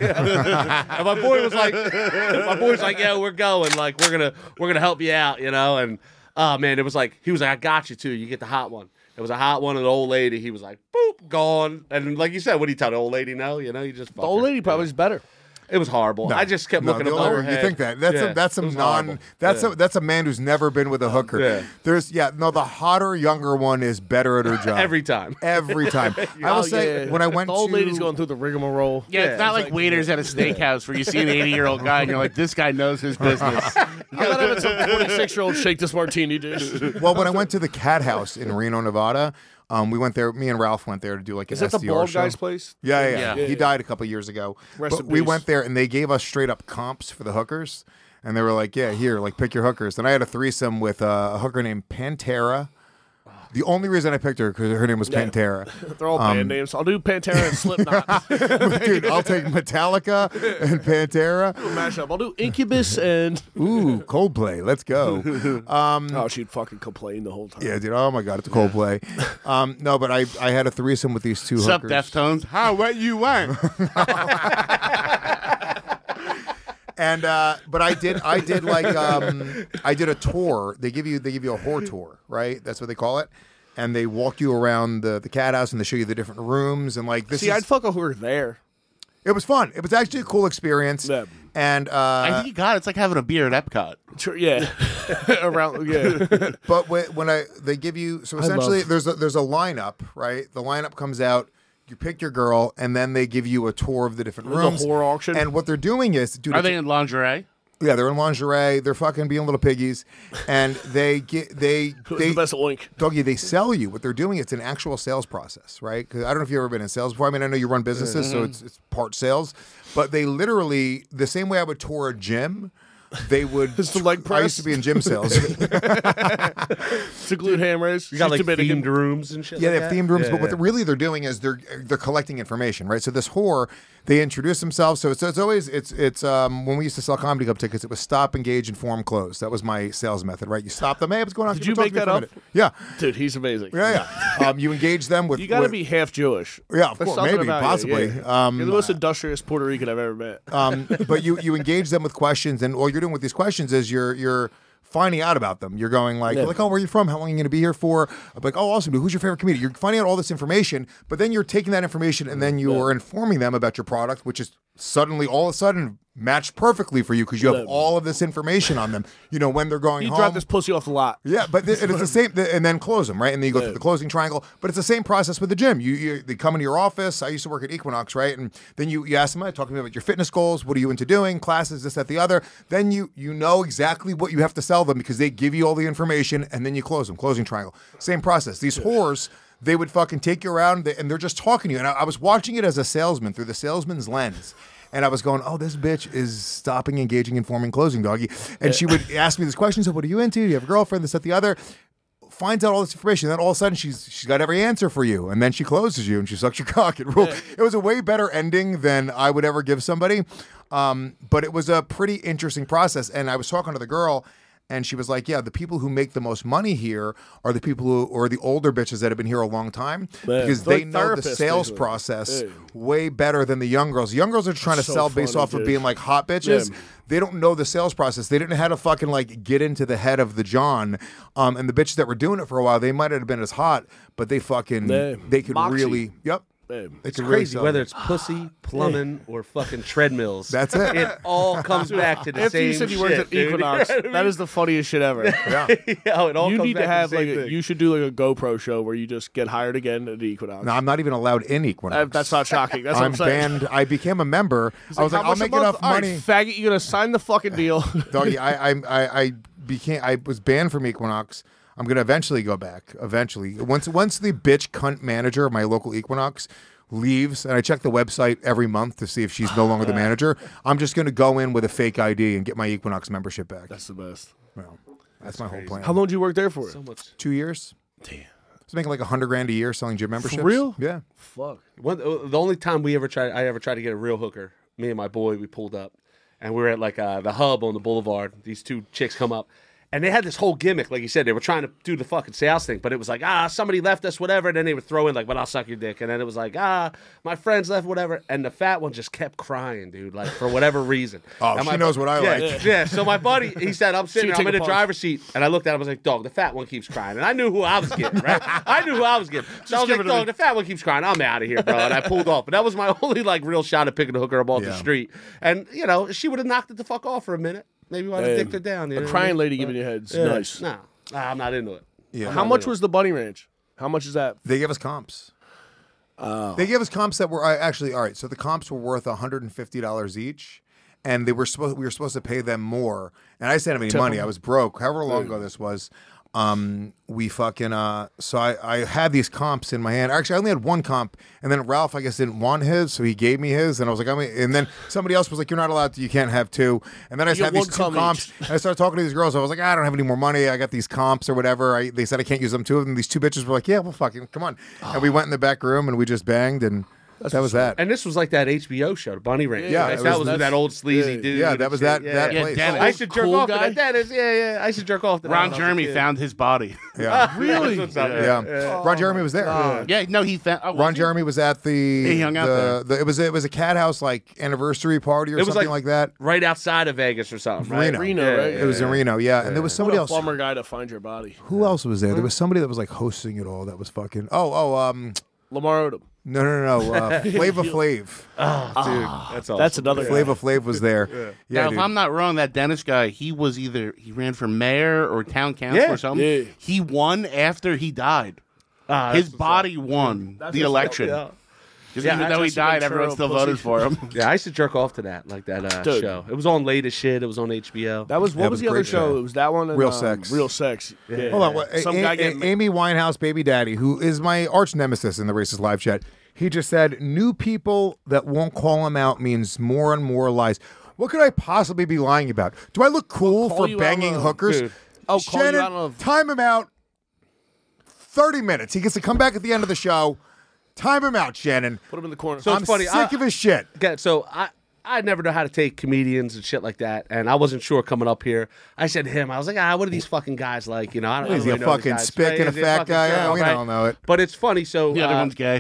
and my boy was like, my boy was like, yeah, we're going. Like, we're gonna, we're gonna help you out, you know. And oh man, it was like he was like, I got you too. You get the hot one. It was a hot one, and the old lady. He was like, boop, gone. And like you said, what do you tell the old lady? No, you know, you just
The old lady probably is better.
It was horrible.
No.
I just kept
No,
looking
the
above
older-
her head.
You think that that's
Yeah,
a, that's
it
some
was
non
horrible.
that's
Yeah.
a that's a man who's never been with a hooker.
Yeah.
There's yeah no the hotter younger one is better at her job
every time.
every time. I will
Oh,
say
yeah.
when I went
the old
to
lady's going through the rigmarole.
Yeah, it's not like waiters at a steakhouse where you see an eighty-year-old guy and you're like, this guy knows his business.
I'm not having some twenty-six-year-old shake this martini, dude.
well when I went to the Cat House in Reno, Nevada. Um, we went there. Me and Ralph went there to do like an
Is that the
S D R
bald
show.
guy's place?
Yeah, yeah, yeah.
Yeah.
He died a couple years ago.
Rest
but
in
we
peace.
went there and they gave us straight up comps for the hookers, and they were like, "Yeah, here, like pick your hookers." And I had a threesome with uh, a hooker named Pantera. The only reason I picked her because her name was Pantera.
They're all band names. I'll do Pantera and Slipknot.
Dude, I'll take Metallica and Pantera.
Mashup. I'll do Incubus and.
Ooh, Coldplay. Let's go. Um,
Oh, she'd fucking complain the whole time.
yeah, dude. Oh my God, it's a Coldplay. Um, no, but I I had a threesome with these two
Sup,
hookers.
Deftones? How what you want?
And uh, but I did I did like um, I did a tour. They give you they give you a whore tour, right? That's what they call it. And they walk you around the, the cat house and they show you the different rooms and like this
See,
is,
I'd fuck a hooker there.
it was fun. It was actually a cool experience.
Yeah.
And uh,
I think you got it. It's like having a beer at Epcot.
Sure, yeah. Around, yeah.
but when, when I they give you so
I
essentially
love-
there's a, there's a lineup, right? The lineup comes out. You pick your girl, and then they give you a tour of the different
There's a
rooms.
whore auction?
And what they're doing is, dude,
Are
it's-
they in lingerie?
yeah, they're in lingerie. They're fucking being little piggies, and they get they
Who's
they
the best oink?
doggy. They sell you. What they're doing, it's an actual sales process, right? Because I don't know if you've ever been in sales before. I mean, I know you run businesses, so it's it's part sales, but they literally the same way I would tour a gym. They would.
It's the leg
I used
press?
to be in gym sales.
It's a glute ham raise.
You got like
She's Dominican.
themed rooms and shit.
Yeah,
like
they have
that?
themed rooms,
Yeah,
but what
yeah.
they're, really they're doing is they're they're collecting information, right? So this whore, they introduce themselves. So it's, it's always it's it's um when we used to sell comedy club tickets, it was stop, engage, inform, close. That was my sales method, right? You stop them. Hey, what's going on?
Did
Can
you
talk
make
to me
that
for a
up?
minute? Yeah,
Dude, he's amazing.
yeah, yeah. um, you engage them with.
You got to
with-
be half Jewish.
Yeah, of
There's
course,
something
maybe,
about you,
possibly.
yeah.
Um,
You're the most industrious Puerto Rican I've ever met.
um, but you you engage them with questions, and all you're doing with these questions is you're you're finding out about them. You're going like, you're like, oh, where are you from? How long are you going to be here for? I'm like, oh, awesome, dude. Who's your favorite comedian? You're finding out all this information, but then you're taking that information and then you are informing them about your product, which is suddenly all of a sudden matched perfectly for you because you have
Yeah.
all of this information on them. You know, when they're going
You
home.
drive this pussy off the lot.
Yeah, but th- it's the same, th- and then close them, right? And then you go through the closing triangle. But it's the same process with the gym. You, you they come into your office. I used to work at Equinox, right? And then you, you ask them, talk to me about your fitness goals. What are you into doing? Classes, this, that, the other. Then you you know exactly what you have to sell them because they give you all the information, and then you close them. Closing triangle. Same process. These whores. They would fucking take you around, and they're just talking to you. And I, I was watching it as a salesman through the salesman's lens. And I was going, oh, this bitch is stopping engaging in forming closing, doggy. And she would ask me this question. So what are you into? Do you have a girlfriend? This, that, the other. Finds out all this information. Then all of a sudden she's she's got every answer for you. And then she closes you and she sucks your cock. It, ruled. It was a way better ending than I would ever give somebody. Um, but it was a pretty interesting process. And I was talking to the girl. And she was like, yeah, the people who make the most money here are the people who are the older bitches that have been here a long time
Man,
because
they're
they
like
know the
therapists,
sales
basically.
process
Yeah.
way better than the young girls. Young girls are trying to
So
sell based
funny,
off of
dude.
being like hot bitches.
Yeah.
They don't know the sales process. They didn't know how to fucking like get into the head of the John. Um, and the bitches that were doing it for a while, they might have been as hot, but they fucking,
Yeah.
they could
Moxie.
really, yep.
Yeah.
They
It's
could really
crazy
sell
whether
you.
it's pussy, plumbing, or fucking treadmills.
That's it.
It all comes back to the
After
same
you said you
shit,
worked at
dude.
Equinox,
You know what I
that
mean?
is the funniest shit ever.
Yeah.
Yeah, it all
You
comes
need to
back
have
the
like
same
a,
thing.
you should do like a GoPro show where you just get hired again at Equinox.
No, I'm not even allowed in Equinox.
Uh, that's not shocking. That's what
I'm
I'm saying.
banned. I became a member. I was
How
like, I'll
much a
make
month?
enough
All right,
money.
faggot, you gonna sign the fucking deal?
Doggy, I, I, I, I became. I was banned from Equinox. I'm gonna eventually go back. Eventually, once once the bitch cunt manager of my local Equinox leaves, and I check the website every month to see if she's no longer the manager, I'm just gonna go in with a fake I D and get my Equinox membership back.
That's the best.
Well, that's my whole plan.
How long did you work there for?
So much.
Two years. Damn. I was making like a hundred grand a year selling gym memberships.
real?
Yeah.
Fuck.
One, uh, the only time we ever tried, I ever tried to get a real hooker. Me and my boy, we pulled up, and we were at like uh, the hub on the boulevard. These two chicks come up, and they had this whole gimmick. Like you said, they were trying to do the fucking sales thing, but it was like, ah, somebody left us, whatever. And then they would throw in like, but I'll suck your dick. And then it was like, ah, my friends left, whatever. And the fat one just kept crying, dude, like for whatever reason.
Oh,
And
she
my
knows
bu-
what I
yeah,
like.
Yeah. So my buddy, he said, I'm sitting,
would
there, I'm
take
in
a
the
pause.
driver's seat, and I looked at him. I was like, dog, the fat one keeps crying, and I knew who I was getting, right? I knew who I was getting. So I was
give
like,
it to
dog,
me.
the fat one keeps crying. I'm out of here, bro. And I pulled off. But that was my only like real shot at picking a hooker up off the
Yeah.
street. And you know, she would have knocked it the fuck off for a minute. Maybe I'd have
Hey,
dicked her down. You
A
know what I
crying
mean?
lady giving you heads.
Yeah.
Nice.
No, nah, I'm not into it.
Yeah.
How much was the bunny ranch? How much is that?
They gave us comps.
Oh.
They gave us comps that were uh, actually all right. So the comps were worth one hundred fifty dollars each, and they were supposed we were supposed to pay them more. And I just didn't have any money. I was broke. However long ago this was, um, we fucking uh. So I I had these comps in my hand. Actually, I only had one comp, and then Ralph I guess didn't want his, so he gave me his, and I was like, I mean, and then somebody else was like, you're not allowed to. You can't have two. And then I just
You
had
get
these
one
two
comp
comps.
each.
And I started talking to these girls. I was like, I don't have any more money. I got these comps or whatever. I, they said I can't use them. Two of them. These two bitches were like, yeah, well, fucking come on. And we went in the back room and we just banged, and that was that.
And this was like that H B O show, the Bunny Ranch.
Yeah,
Right?
it
that
was-
was that old sleazy
yeah.
dude.
Yeah,
and
that was
shit.
that-
Yeah,
that
yeah.
place.
Dennis.
I should jerk
Cool
off
guy?
to that. Dennis, yeah, yeah. I should jerk off to that.
Ron
when I was a
Jeremy
kid.
found his body.
Yeah.
Really?
That's what's up,
Yeah. Ron Jeremy was there.
Yeah, no, he found. Oh, was
Ron
he?
Jeremy was at the,
He hung out
the,
there.
the it was it was a cat house like anniversary party or
It was
something
like-
like, that.
Right outside of Vegas or something, right?
Reno.
Reno,
Yeah,
right?
yeah,
It was in Reno, yeah. And there was somebody
What a
else.
bummer guy to find your body.
Who else was there? There was somebody that was like hosting it all. That was fucking. Oh, oh, um,
Lamar Odom.
no, no, no, no. Uh, Flava Flav.
Dude, that's awesome.
That's another guy.
Flava Flav was there. Yeah,
now,
dude.
if I'm not wrong, that Dennis guy, he was either he ran for mayor or town council
Yeah.
or something.
Yeah.
He won after he died.
Ah,
His
that's what's
body won the election.
up.
'Cause
Yeah,
even
that's
though he
just a
died,
Ventura
everyone still
pussy.
voted for him.
Yeah, I used to jerk off to that, like that uh,
Dude.
show. It was on late as shit. It was on H B O.
That was what
Yeah, it
was
was
the
a
other
great
show?
show.
It was that one. And,
Real
um,
Sex.
Real Sex. Yeah.
Hold on. What,
Some
A-
guy
A-
getting
Amy Winehouse, baby daddy, who is my arch nemesis in the Racist Live Chat. He just said, new people that won't call him out means more and more lies. What could I possibly be lying about? Do I look cool
Call
for
you
banging
out on-
hookers?
Dude.
Oh, call you
Shannon,
out on a-
time him out. thirty minutes. He gets to come back at the end of the show. Time him out, Shannon.
Put him in the corner.
So
I'm
it's funny,
sick
I-
of his shit.
Okay, so I I never know how to take comedians and shit like that, and I wasn't sure coming up here. I said to him, I was like, ah, what are these fucking guys like? You know, I don't, I
Is
don't
he a
really know these
fucking
guys.
spick and a
Is he
fat
fucking
guy?
jerk
Yeah,
off,
we
right?
don't know it.
But it's funny. So
The other
uh,
one's gay.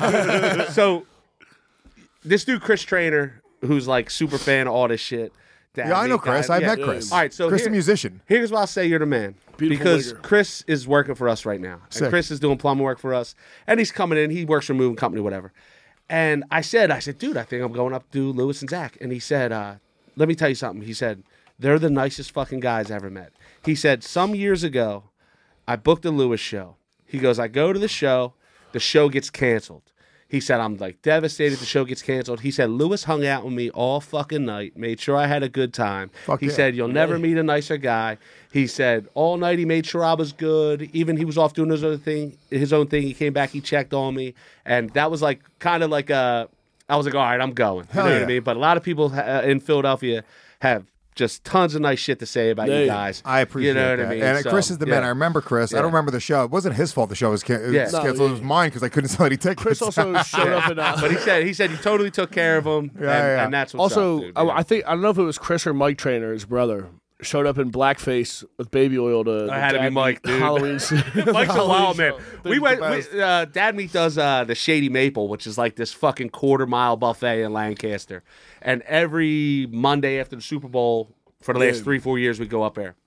so this dude Chris Trainer, who's like super fan of all this shit, dad
Yeah, I know
meat
Chris.
guy.
I
Yeah.
met Chris.
All right, so
Chris,
here-
the musician.
Here's why I'll say you're the man.
Beautiful
because
wigger.
Chris is working for us right now.
Sick.
And Chris is doing plumbing work for us. And he's coming in. He works for a moving company, whatever. And I said, I said, dude, I think I'm going up to Lewis and Zach. And he said, uh, let me tell you something. He said, they're the nicest fucking guys I ever met. He said, some years ago, I booked a Lewis show. He goes, I go to the show. The show gets canceled. He said, I'm like devastated the show gets canceled. He said, Lewis hung out with me all fucking night, made sure I had a good time.
Fuck
he
yeah.
said, you'll never meet a nicer guy. He said, all night he made sure I was good. Even he was off doing his other thing, his own thing. He came back, he checked on me. And that was like kind of like a, I was like, all right, I'm going.
Hell
you know
yeah.
what I mean? But a lot of people uh, in Philadelphia have just tons of nice shit to say about
Yeah.
you guys.
I appreciate
you know
that.
what I mean?
And
So,
Chris is the man.
yeah.
I remember Chris. I
Yeah.
don't remember the show. It wasn't his fault the show was, can- it was
Yeah.
No,
canceled.
yeah.
It was mine because I couldn't sell any tickets.
Chris also showed up in. Uh,
But he said he said he totally took care of him, and,
yeah.
and that's what's
also,
up, dude,
I,
yeah.
I think I don't know if it was Chris or Mike Trainer, his brother, showed up in blackface with baby oil to.
It had to be Mike, dude.
Halloween.
Mike's a wild man.
show.
We
Dude's
went.
the
We,
best.
uh, Dad Meat does uh, the Shady Maple, which is like this fucking quarter mile buffet in Lancaster, and every Monday after the Super Bowl for the last
Dude.
three four years we go up there.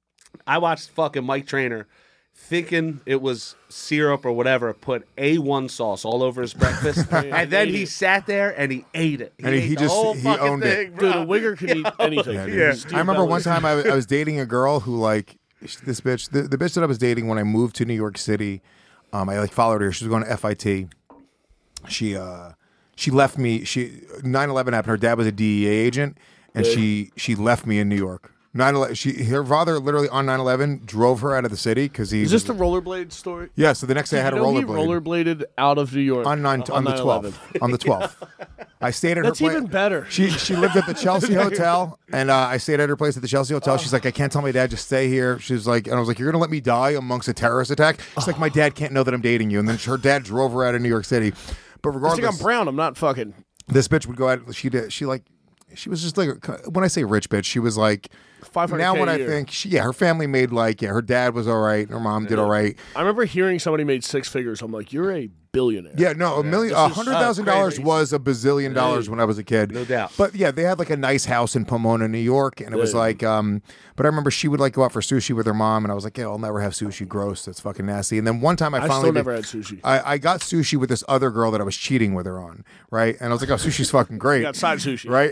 I watched fucking Mike Trainer, thinking it was syrup or whatever, put A one sauce all over his breakfast, and then he sat there and he ate it. He
And he-
ate
he
the
just-
whole
he
fucking
owned it.
thing, bro.
Dude, a wigger can eat anything.
Yeah,
dude.
dude.
Steve
I remember one
Bellis.
time I was, I was dating a girl who like this bitch. The, the bitch that I was dating when I moved to New York City, um, I like followed her. She was going to F I T. She uh, she left me. She nine eleven happened. Her dad was a D E A agent, and she she left me in New York. nine eleven. She her father literally on nine eleven drove her out of the city because he
Is this
was-
the rollerblade story?
yeah. So the next day I had a
You know he
rollerblade
rollerbladed out of New York
on nine on the
nine eleven.
twelfth on the twelfth. I stayed at
That's
her place.
even better.
She she lived at the Chelsea Hotel, and uh, I stayed at her place at the Chelsea Hotel. She's like, I can't tell my dad, just stay here. She's like, and I was like, you're gonna let me die amongst a terrorist attack? She's like, my dad can't know that I'm dating you. And then her dad drove her out of New York City. But
I think
regardless,
I'm brown. I'm not fucking.
this bitch would go out. She did. She like. She was just like, when I say rich bitch, she was like,
five hundred
now
K
when
a
I
year.
think, she, yeah, her family made like, yeah, her dad was all right, her mom did all right.
I remember hearing somebody made six figures. I'm like, you're a billionaire.
Yeah, no, a million,
This
a
is,
hundred
uh,
thousand dollars
crazy.
was a bazillion dollars when I was a kid,
No doubt.
But yeah, they had like a nice house in Pomona, New York, and it was
Yeah.
like, um, but I remember she would like go out for sushi with her mom, and I was like, yeah, I'll never have sushi, gross, that's fucking nasty. And then one time I
I
finally
still
did-
never had sushi.
I, I got sushi with this other girl that I was cheating with her on, right? And I was like, oh, sushi's fucking great.
got side sushi.
Right?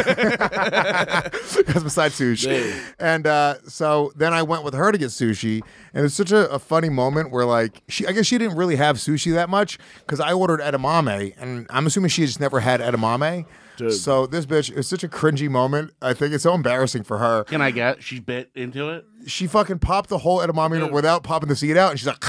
Because besides sushi.
Yeah.
And uh, so then I went with her to get sushi, and it's such a, a funny moment where, like, she, I guess she didn't really have sushi that much because I ordered edamame, and I'm assuming she just never had edamame.
Dude.
So this bitch, it's such a cringy moment. I think it's so embarrassing for her.
Can I get? She bit into it.
She fucking popped the whole edamame in her without popping the seed out, and she's like,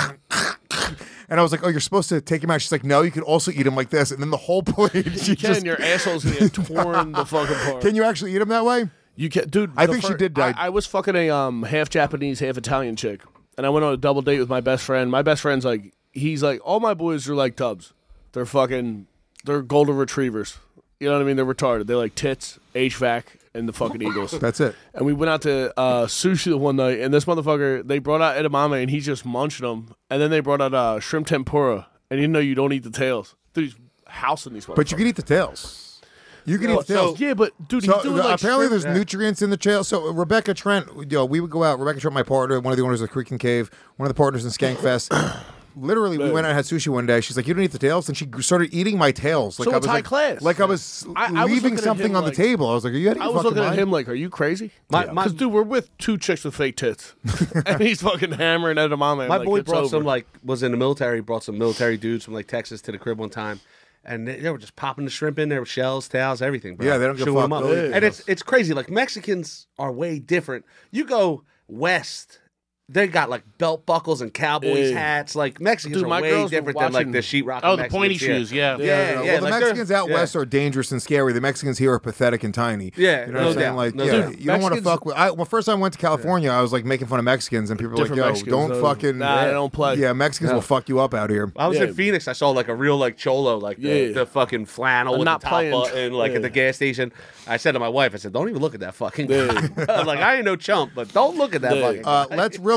and I was like, oh, you're supposed to take him out. She's like, no, you can also eat him like this, and then the whole plate. She
You can.
just,
Your asshole's gonna get torn the fucking apart.
can you actually eat him that way?
You can, dude.
I
the
think she
fir-
did die-
I, I was fucking a um half Japanese, half Italian chick, and I went on a double date with my best friend. My best friend's like, he's like, all my boys are like Tubbs. They're fucking, they're golden retrievers. You know what I mean? They're retarded. They like tits, H V A C, and the fucking Eagles.
That's it.
And we went out to uh, sushi the one night, and this motherfucker, they brought out edamame, and he's just munching them. And then they brought out uh, shrimp tempura, and you know you don't eat the tails. Dude, he's housing these motherfuckers.
But you can eat the tails. You can eat the tails.
yeah, but dude,
So
he's doing
the-
like
apparently
shrimp-
there's nutrients in the tail. So uh, Rebecca Trent, you know, we would go out. Rebecca Trent, my partner, one of the owners of Creek and Cave, one of the partners in Skankfest. Literally, we went out and had sushi one day. She's like, "You don't eat the tails," and she started eating my tails. Like
So
I
it's
was
high
like,
class.
like I was
I- I was
leaving
looking at
something
him
on the
like-
table. I was like, "Are you out of
I
your
was
fucking
looking at
mind?"
him like, "Are you crazy?"
My- my-
Because dude, we're with two chicks with fake tits, and he's fucking hammering edamame. I'm
My
like,
boy
"It's
brought
over."
some like was in the military. Brought some military dudes from like Texas to the crib one time, and they, they were just popping the shrimp in there with shells, towels, everything. Bro.
Yeah, they don't give a
Chewing
fuck.
them up.
They'll eat
And it's it's crazy. Like Mexicans are way different. You go west. They got like belt buckles and Cowboys
Yeah.
hats. Like Mexicans
Dude, my
are way
girls were
different than like
watching-
the sheetrock.
Oh, the
Mexicans
pointy
here.
shoes, yeah.
yeah,
Yeah,
yeah.
well, the
like they're-
Mexicans out
yeah.
west are dangerous and scary. The Mexicans here are pathetic and tiny.
Yeah,
you know
no
what I'm saying?
doubt,
Like,
no
yeah,
doubt.
you don't want to
Mexicans-
fuck with. I, well, first time I went to California, I was like making fun of Mexicans, and people were like,
Different
"Yo,
Mexicans,
don't
though.
fucking
Nah, they don't play.
Yeah, Mexicans will fuck you up out here.
I was
Yeah.
in Phoenix. I saw like a real like cholo, like the,
Yeah.
the fucking flannel
I'm
with
not
the top
playing.
button, like
Yeah.
at the gas station. I said to my wife, I said, "Don't even look at that fucking guy."
Yeah.
I was like, I ain't no chump, but don't look at that
Yeah.
fucking guy.
Uh, let's real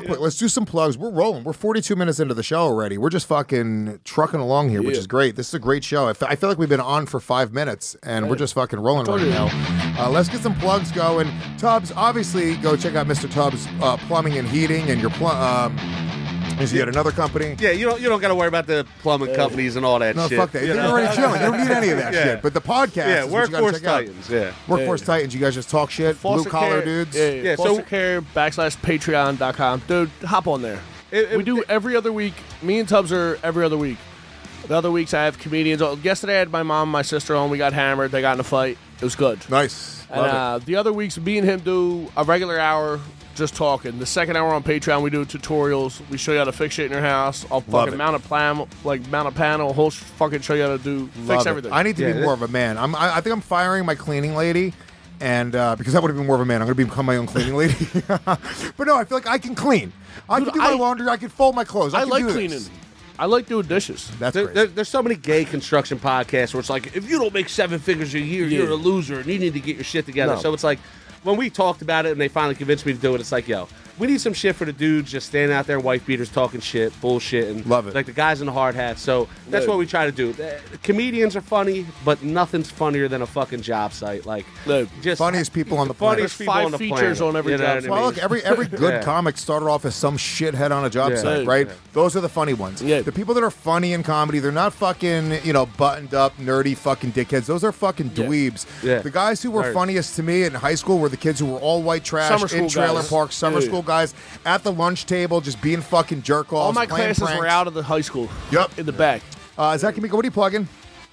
quick, let's do some plugs. We're rolling. We're forty-two minutes into the show already. We're just fucking trucking along here, which
Yeah.
is great. This is a great show. I, f- I feel like we've been on for five minutes, and we're just fucking rolling right
you.
now. Uh, let's get some plugs going. Tubbs, obviously, go check out Mister Tubbs uh, Plumbing and Heating, and your pl- um, is he at another company?
Yeah, you don't you don't got to worry about the plumbing companies and all that
No,
shit.
fuck that.
you
You're
know?
already chilling. You don't need any of that
Yeah.
shit. But the podcast,
Yeah,
is what you gotta
Workforce
check out.
Titans. Yeah.
Workforce Titans. You guys just talk shit. Blue
Foster
collar
care,
dudes.
Yeah, yeah.
Yeah, so-
Foster care backslash patreon dot com. Dude, hop on there.
It- it-
we do every other week. Me and Tubbs are every other week. The other weeks I have comedians. Oh, yesterday I had my mom, my sister on. We got hammered. They got in a fight. It was good.
Nice.
And
Love it.
uh, the other weeks, me and him do a regular hour just talking. The second hour on Patreon, we do tutorials. We show you how to fix shit in your house. I'll
Love
fucking
it.
mount a plan, like mount a panel, whole sh- fucking show you how to do
Love
fix
it.
everything.
I need to
Yeah,
be
that-
more of a man. I'm, I, I think I'm firing my cleaning lady, and uh, because I would have been more of a man, I'm going to become my own cleaning lady. But no, I feel like I can clean. I
Dude,
can do my
I-
laundry. I can fold my clothes. I,
I
can
like
do this.
cleaning. I like doing dishes.
That's
There,
great.
there- there's so many gay construction podcasts where it's like, if you don't make seven figures a year,
Yeah.
you're a loser, and you need to get your shit together.
No.
So it's like, when we talked about it and they finally convinced me to do it, it's like, yo, we need some shit for the dudes just standing out there, wife beaters, talking shit, bullshit, and
Love it.
like the guys in the hard hats. So that's
Yeah.
what we try to do. Uh, Comedians are funny, but nothing's funnier than a fucking job site. Like,
Look,
just
Funniest people on the planet.
funniest
There's
people
five
on the
features
planet.
on every
You know
job
what I
site.
Well,
mean?
look, every every good
Yeah.
comic started off as some shithead on a job
Yeah.
site,
Yeah.
right?
Yeah.
Those are the funny ones.
Yeah.
The people that are funny in comedy, they're not fucking, you know, buttoned up, nerdy fucking dickheads. Those are fucking
Yeah.
dweebs.
Yeah.
The guys who were
Right.
funniest to me in high school were the kids who were all white trash,
Summer
in
school
trailer
guys.
parks, summer
Yeah.
school guys, at the lunch table, just being fucking jerk offs.
all my
playing
classes were
pranks.
out of the high school.
Yep.
In the back.
Uh, Zach Kamiko, what are you plugging?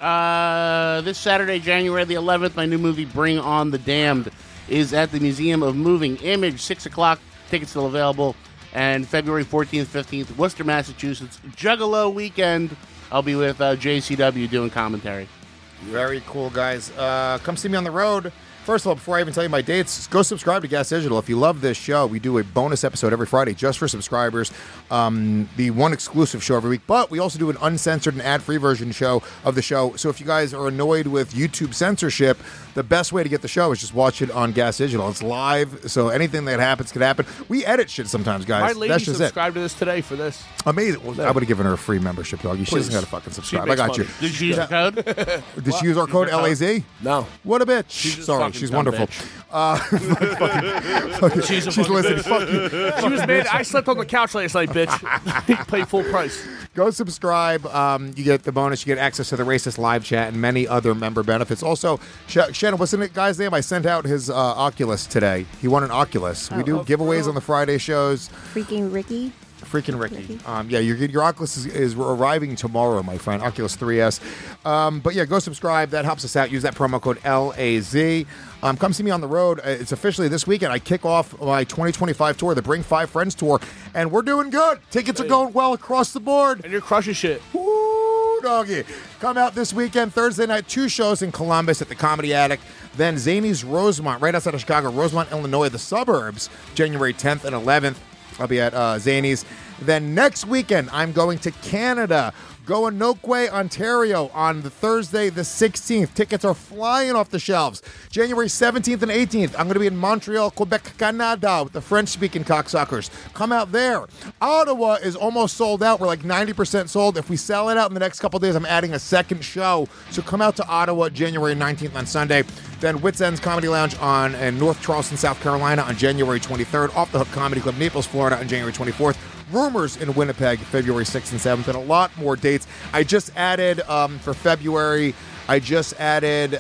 Uh, this Saturday, January the eleventh, my new movie Bring On the Damned is at the Museum of Moving Image, six o'clock. Tickets still available. And February fourteenth, fifteenth, Worcester, Massachusetts, Juggalo weekend. I'll be with uh, J C W doing commentary.
Very cool, guys. Uh, come see me on the road. First of all, before I even tell you my dates, go subscribe to Gas Digital. If you love this show, we do a bonus episode every Friday just for subscribers. Um, the one exclusive show every week, but we also do an uncensored and ad-free version show of the show. So if you guys are annoyed with YouTube censorship, the best way to get the show is just watch it on Gas Digital. It's live, so anything that happens could happen. We edit shit sometimes, guys.
My lady
That's just it.
subscribed to this today for this.
Amazing. Well, I would have given her a free membership, doggy. She doesn't
Please.
got to fucking
She
subscribe. I
makes
got you.
money.
Did you use the code?
Did she use our code L A Z?
No.
What a bitch.
She's a
Sorry,
fucking
she's
dumb
wonderful.
bitch.
Uh, fucking-
She's a
she's
fucking
listening.
bitch.
Fuck you.
She was mad. I slept on the couch last night, bitch. Pay full price.
Go subscribe. Um, you get the bonus. You get access to the Racist live chat and many other member benefits. Also, Sh- Shannon, what's the guy's name? I sent out his uh, Oculus today. He won an Oculus. we
Oh,
do
oh,
giveaways
oh.
on the Friday shows.
Freaking Ricky.
Freaking Ricky.
Ricky.
Um, yeah, your, your Oculus is, is arriving tomorrow, my friend. Oculus three S. Um, but yeah, go subscribe. That helps us out. Use that promo code L A Z. Um, come see me on the road. Uh, It's officially this weekend. I kick off my twenty twenty-five tour, the Bring Five Friends tour, and we're doing good. Tickets are going well across the board.
And you're crushing shit.
Woo, doggy. Come out this weekend, Thursday night, two shows in Columbus at the Comedy Attic. Then Zany's Rosemont, right outside of Chicago, Rosemont, Illinois, the suburbs, January tenth and eleventh. I'll be at uh, Zany's. Then next weekend, I'm going to Canada. Goanoque, Ontario on the Thursday, the sixteenth. Tickets are flying off the shelves. January seventeenth and eighteenth, I'm going to be in Montreal, Quebec, Canada with the French-speaking cocksuckers. Come out there. Ottawa is almost sold out. We're like ninety percent sold. If we sell it out in the next couple days, I'm adding a second show. So come out to Ottawa January nineteenth on Sunday. Then Wits End's Comedy Lounge on in North Charleston, South Carolina on January twenty-third. Off the Hook Comedy Club, Naples, Florida on January twenty-fourth. Rumors in Winnipeg, February sixth and seventh, and a lot more dates. I just added um, for February, I just added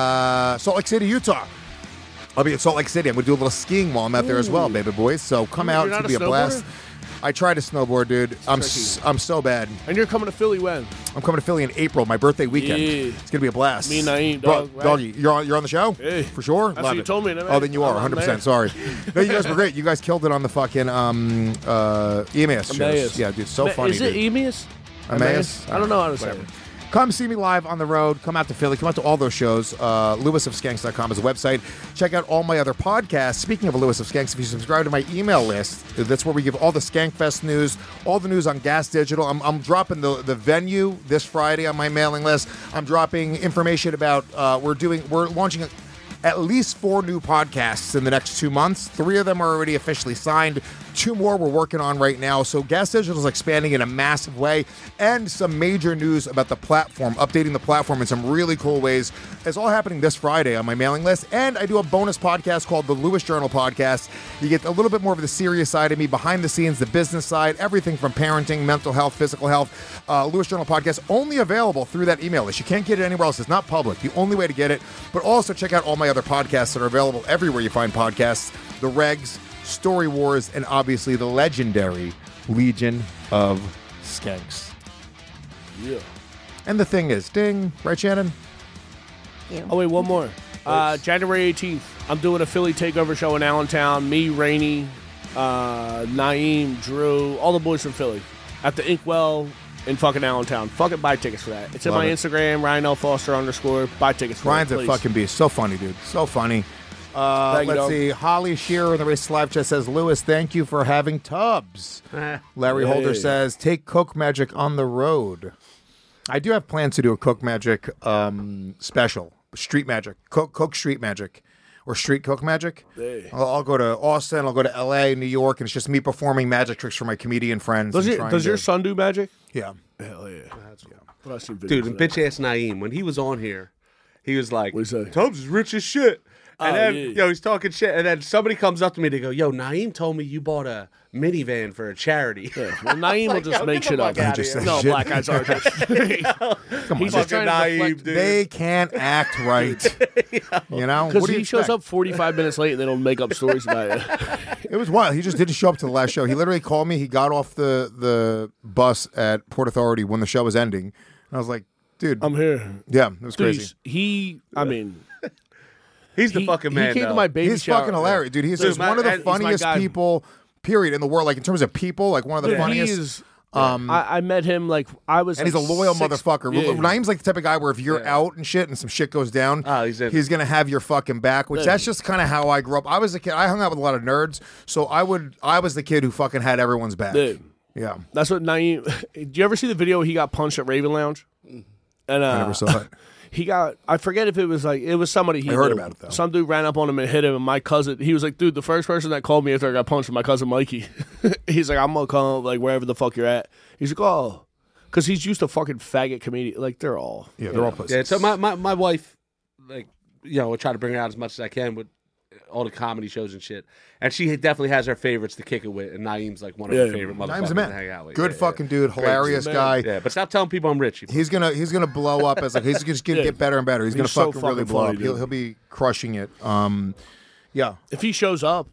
uh, Salt Lake City, Utah. I'll be at Salt Lake City. I'm going to do a little skiing while I'm out there as well, baby boys. So come
You're
out. It's
not
going to be
a
a blast.
snowboarder?
I try to snowboard, dude. I'm s- I'm so bad.
And you're coming to Philly when?
I'm coming to Philly in April, my birthday weekend.
Yeah.
It's gonna be a blast.
Me and Naeem,
Bro-
dog, right?
doggy, you're on, you're on the show
Hey.
for sure.
That's
Love
what you
it.
told me, man.
Oh, then you are
I'm
100. percent
there.
Sorry. No, you guys were great. You guys killed it on the fucking um uh E M A S shows.
Emmaus.
Yeah, dude, so
Ma-
funny.
Is it
dude.
Emmaus?
Emmaus?
I don't know how to say
Whatever.
it.
Come see me live on the road. Come out to Philly. Come out to all those shows. Uh, lewis of skanks dot com is a website. Check out all my other podcasts. Speaking of Lewis of Skanks, if you subscribe to my email list, that's where we give all the Skankfest news, all the news on Gas Digital. I'm, I'm dropping the, the venue this Friday on my mailing list. I'm dropping information about uh, we're doing we're launching a, at least four new podcasts in the next two months. Three of them are already officially signed. two more we're working on right now. So Gas Digital is expanding in a massive way, and some major news about the platform, updating the platform in some really cool ways. It's all happening this Friday on my mailing list, and I do a bonus podcast called the Lewis Journal Podcast. You get a little bit more of the serious side of me, behind the scenes, the business side, everything from parenting, mental health, physical health. Uh, Lewis Journal Podcast only available through that email list. You can't get it anywhere else. It's not public. The only way to get it. But also check out all my other podcasts that are available everywhere you find podcasts. The Regs, Story Wars, and obviously the legendary Legion of Skanks.
Yeah.
And the thing is, ding, right, Shannon?
You.
Oh, wait, one more. Uh, January eighteenth, I'm doing a Philly Takeover show in Allentown. Me, Rainey, uh, Naeem, Drew, all the boys from Philly at the Inkwell in fucking Allentown. Fucking buy tickets for that. It's in
Love
my
it.
Instagram, Ryan L. Foster underscore. Buy tickets for
Ryan's
it,
a
please.
fucking beast. So funny, dude. So funny. Uh,
Thank you,
let's
dog.
see. Holly Shearer in the Race Live chat says, Lewis, thank you for having tubs. Larry
Hey.
Holder says, take Coke Magic on the road. I do have plans to do a Coke Magic um, special. Street Magic. Coke, Coke Street Magic. Or Street Coke Magic.
Hey.
I'll, I'll go to Austin. I'll go to L A, New York, and it's just me performing magic tricks for my comedian friends.
Does,
and
your,
trying
does your
to-
son do magic?
Yeah.
Hell yeah. But I've seen videos
Dude,
of
and
that.
bitch ass Naeem, when he was on here, he was like,
What'd he say?
Tubbs is rich as shit. And
Oh,
then,
yeah.
yo, he's talking shit. And then somebody comes up to me, they go, yo, Naeem told me you bought a minivan for a charity.
Yeah. Well, Naeem will
Like,
just
yo,
make
get
shit
the
up.
fuck outta
Just
here.
said
No,
shit.
black guys are just.
Come on.
He's just
Fucking
trying to
Naeem,
deflect.
dude.
They can't act right. You know?
Because
What do you
he shows
expect?
up forty-five minutes late and they don't make up stories about it.
It was wild. He just didn't show up to the last show. He literally called me. He got off the, the bus at Port Authority when the show was ending. And I was like, dude,
I'm here.
yeah, it was
Dude,
crazy.
he's- he, I mean,
He's the
he,
fucking man,
he came
though.
to my baby
He's
shower.
fucking hilarious, dude. He's
Dude,
just
my-
one of the
and he's my
funniest
guy.
people, period, in the world. Like in terms of people, like one of the
Dude,
funniest.
he's-
Um,
I, I met him like I was,
and he's a
like,
loyal
six-
motherfucker.
Yeah.
Naeem's like the type of guy where if you're
Yeah.
out and shit and some shit goes down,
Oh, he's in.
he's gonna have your fucking back. Which
Yeah.
that's just kind of how I grew up. I was a kid. I hung out with a lot of nerds, so I would. I was the kid who fucking had everyone's back.
Dude.
Yeah,
That's what Naeem. Did you ever see the video he got punched at Raven Lounge? And uh,
I never saw it.
He got. I forget if it was like it was somebody he
I heard
knew.
about it, though.
Some dude ran up on him and hit him. And my cousin, he was like, "Dude, the first person that called me after I got punched was my cousin Mikey." He's like, "I'm gonna come like wherever the fuck you're at." He's like, "Oh," because he's used to fucking faggot comedian. Like they're all.
Yeah, they're all pussies.
Yeah, so my, my, my wife, like, you know, I try to bring her out as much as I can with all the comedy shows and shit. And she definitely has her favorites to kick it with. And Naeem's like one of
Yeah.
her favorite motherfuckers
Naeem's a
to
man.
hang out with.
Good
Yeah,
fucking
yeah.
dude,
Great
hilarious
dude.
guy.
Yeah, but stop telling people I'm rich. you
He's gonna he's gonna blow up as like he's just gonna
Yeah.
get better and better. He's, gonna
He's so
fucking really
fucking
blow
funny,
up. He'll,
dude.
he'll be crushing it. Um, yeah,
If he shows up,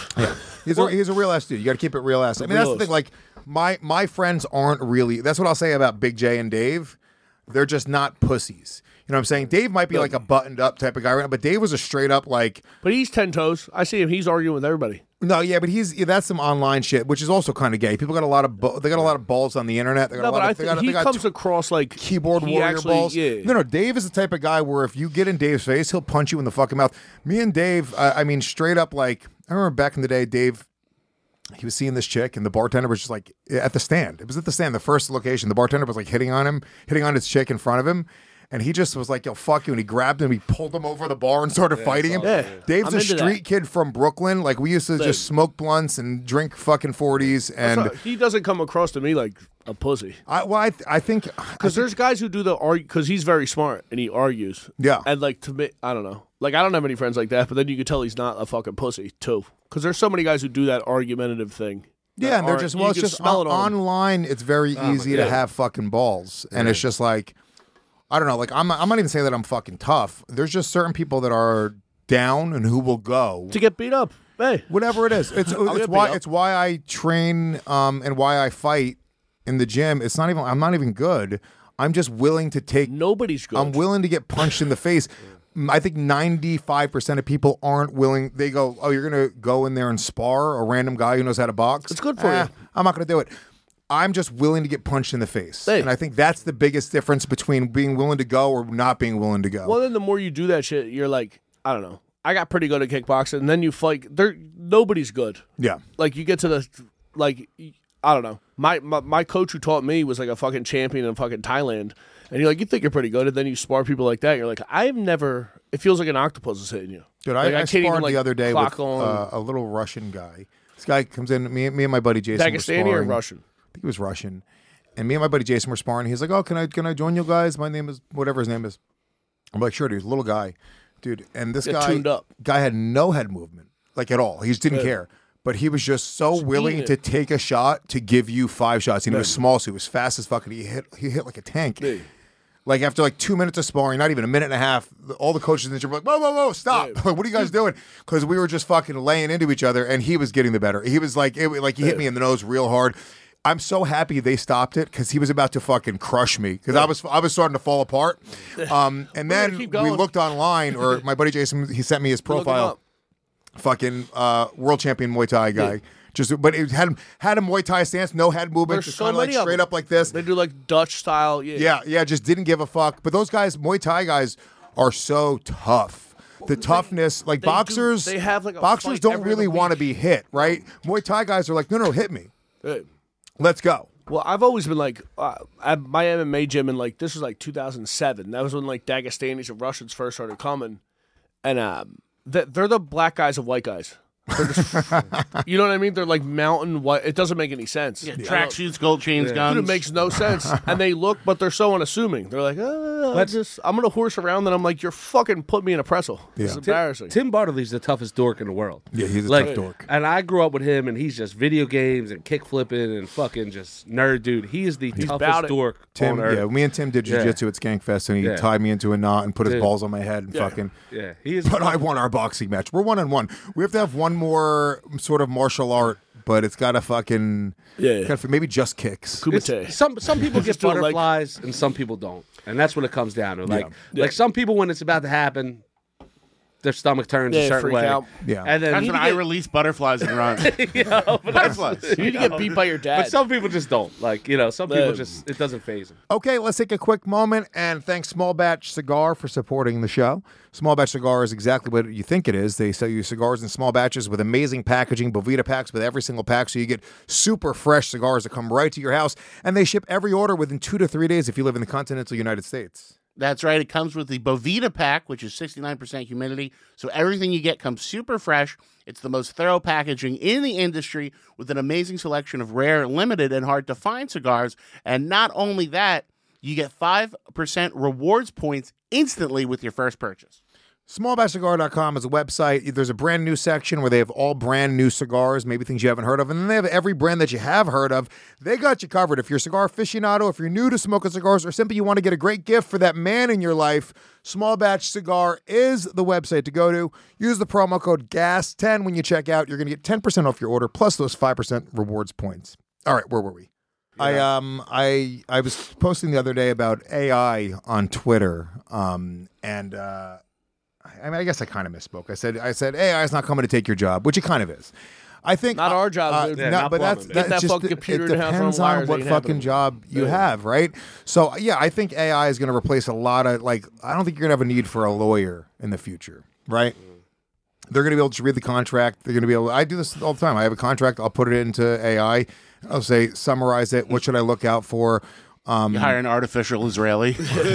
he's a, he's a real ass dude. You got to keep it real ass. I mean, that's the
Realist.
thing. Like my my friends aren't really. That's what I'll say about Big J and Dave. They're just not pussies. You know what I'm saying? Dave might be like a buttoned up type of guy, right? But Dave was a straight up like.
but he's ten toes. I see him. He's arguing with everybody.
No, yeah, but he's yeah, that's some online shit, which is also kind of gay. People got a lot of bu- they got a lot of balls on the internet. They got
No,
a lot
but I
of, they
think
got,
he
they got
comes
t-
across like
keyboard
he
warrior
actually,
balls.
Yeah.
No, no, Dave is the type of guy where if you get in Dave's face, he'll punch you in the fucking mouth. Me and Dave, I, I mean, straight up, like I remember back in the day, Dave, he was seeing this chick, and the bartender was just like at the stand. It was at the stand, the first location. The bartender was like hitting on him, hitting on his chick in front of him. And he just was like, yo, fuck you. And he grabbed him, he pulled him over the bar and started fighting him.
Yeah.
Dave's
I'm
a
into that.
street kid from Brooklyn. Like, we used to just smoke blunts and drink fucking forties. And
So he doesn't come across to me like a pussy.
I, well, I, I think,
Because there's guys who do the argue because he's very smart and he argues.
Yeah.
And like to me, I don't know. Like I don't have any friends like that, but then you could tell he's not a fucking pussy too. Because there's so many guys who do that argumentative thing.
yeah, and they're
Ar-
just,
you
well, it's
can
just
smell
on,
it on them.
online, it's very easy to
God.
have fucking balls. And it's just like, I don't know, like, I'm, I'm not even saying that I'm fucking tough. There's just certain people that are down and who will go.
To get beat up. Hey.
Whatever it is, it's
I'll
it's
get
why
beat up.
it's why I train um and why I fight in the gym. It's not even I'm not even good. I'm just willing to take.
Nobody's good.
I'm willing to get punched in the face. I think ninety-five percent of people aren't willing. They go, "Oh, you're gonna go in there and spar a random guy who knows how to box."
It's good for
Eh,
you.
I'm not gonna do it. I'm just willing to get punched in the face,
Hey.
and I think that's the biggest difference between being willing to go or not being willing to go.
Well, then the more you do that shit, you're like, I don't know. I got pretty good at kickboxing, and then you fight. There, nobody's good.
yeah,
Like you get to the, like, I don't know. My, my my coach who taught me was like a fucking champion in fucking Thailand, and you're like, you think you're pretty good, and then you spar people like that. You're like, I've never. It feels like an octopus is hitting you.
dude,
Like,
I, I
can't even,
sparred
like,
the other day with
clock on.
uh, a little Russian guy. This guy comes in. Me, me and my buddy Jason. were
Dagestani or
sparring.
Russian?
I think he was Russian. And me and my buddy Jason were sparring. He's like, "Oh, can I can I join you guys? My name is whatever his name is." I'm like, "Sure, dude." He's a little guy, dude. And this
Get
guy
tuned up.
guy had no head movement, like at all. He just didn't
Right.
care. But he was just so
Just
willing
eating
to
it.
take a shot to give you five shots. And he was
Right.
small, so he was fast as fuck. And he hit he hit like a tank.
Yeah.
Like after like two minutes of sparring, not even a minute and a half, the- all the coaches in the gym were like, "Whoa, whoa, whoa, stop!
Yeah.
Like, what are you guys doing?" Because we were just fucking laying into each other, and he was getting the better. He was like, it, like he hit me in the nose real hard. I'm so happy they stopped it because he was about to fucking crush me because I was I was starting to fall apart. Um, and
We're gonna
then
keep
we
going.
looked online, or my buddy Jason, he sent me his
Look him
profile.
up.
Fucking uh, world champion Muay Thai guy. Just, but it had had a Muay Thai stance, no head movement,
There's
just
so
kind of like
many of
straight
them.
up like this.
They do like Dutch style. Yeah.
Yeah, yeah, just didn't give a fuck. But those guys, Muay Thai guys, are so tough. The toughness, like
they do-
boxers,
they have, like, a
boxers
fight
don't
every
really
other
want to
week.
be hit, right? Muay Thai guys are like, no, no, hit me,
Yeah.
let's go.
Well, I've always been like uh, at my M M A gym, and like this was like two thousand seven. That was when like Dagestanis and Russians first started coming, and um, th- they're the black guys of white guys. They're just, you know what I mean? They're like mountain white. It doesn't make any sense.
Yeah,
I don't-
tracksuits, gold chains, guns.
Dude, it makes no sense. And they look, but they're so unassuming. They're like, oh, I just, I'm gonna horse around, and I'm like, you're fucking put me in a pretzel. It's
Yeah.
embarrassing.
Tim Bartley's the toughest dork in the world.
Yeah, he's a
like,
tough dork.
And I grew up with him, and he's just video games and kick flipping and fucking just nerd dude. He is the
about
toughest
it.
dork
Tim,
on earth.
yeah, me and Tim did
Yeah.
jujitsu at Skankfest, and he
Yeah.
tied me into a knot and put his
Dude.
balls on my head and
Yeah.
fucking.
Yeah, he is.
But I won our boxing match. We're one on one. We have to have one more sort of martial art, but it's got to fucking
Yeah.
gotta, maybe just kicks.
It's-
Kumite.
some some people get
Just do it like-
butterflies and some people don't, and that's what it comes down to. Like
Yeah.
like some people when it's about to happen, their stomach turns
Yeah,
a certain
freak
way.
out.
Yeah.
and then
That's
you
when
get-
I release butterflies and run. butterflies.
You need to get beat by your dad.
But some people just don't. Like you know, some people
Um,
just it doesn't phase them.
Okay, let's take a quick moment and thank Small Batch Cigar for supporting the show. Small Batch Cigar is exactly what you think it is. They sell you cigars in small batches with amazing packaging, Bovita packs with every single pack, so you get super fresh cigars that come right to your house, and they ship every order within two to three days if you live in the continental United States.
That's right. It comes with the Bovita pack, which is sixty-nine percent humidity. So everything you get comes super fresh. It's the most thorough packaging in the industry with an amazing selection of rare, limited, and hard to find cigars. And not only that, you get five percent rewards points instantly with your first purchase.
small batch cigar dot com is a website. There's a brand new section where they have all brand new cigars, maybe things you haven't heard of, and then they have every brand that you have heard of. They got you covered. If you're a cigar aficionado, if you're new to smoking cigars, or simply you want to get a great gift for that man in your life, Small Batch Cigar is the website to go to. Use the promo code G A S ten when you check out. You're going to get ten percent off your order plus those five percent rewards points. All right, where were we? I um I I was posting the other day about A I on Twitter, um and uh, I mean I guess I kind of misspoke. I said I said A I is not coming to take your job, which it kind of is. I think
Not our job,
Uh,
dude.
Yeah,
no,
not
but that's
plumbing,
that's
Get that
just
fucking computer
it
in the house
depends
running
on
wires,
what
ain't
fucking
happening.
job you
Yeah.
have, right? So yeah, I think A I is going to replace a lot of like. I don't think you're going to have a need for a lawyer in the future, right? They're going to be able to read the contract. They're going to be able. I do this all the time. I have a contract. I'll put it into A I. I'll say summarize it. What should I look out for? Um,
You hire an artificial Israeli.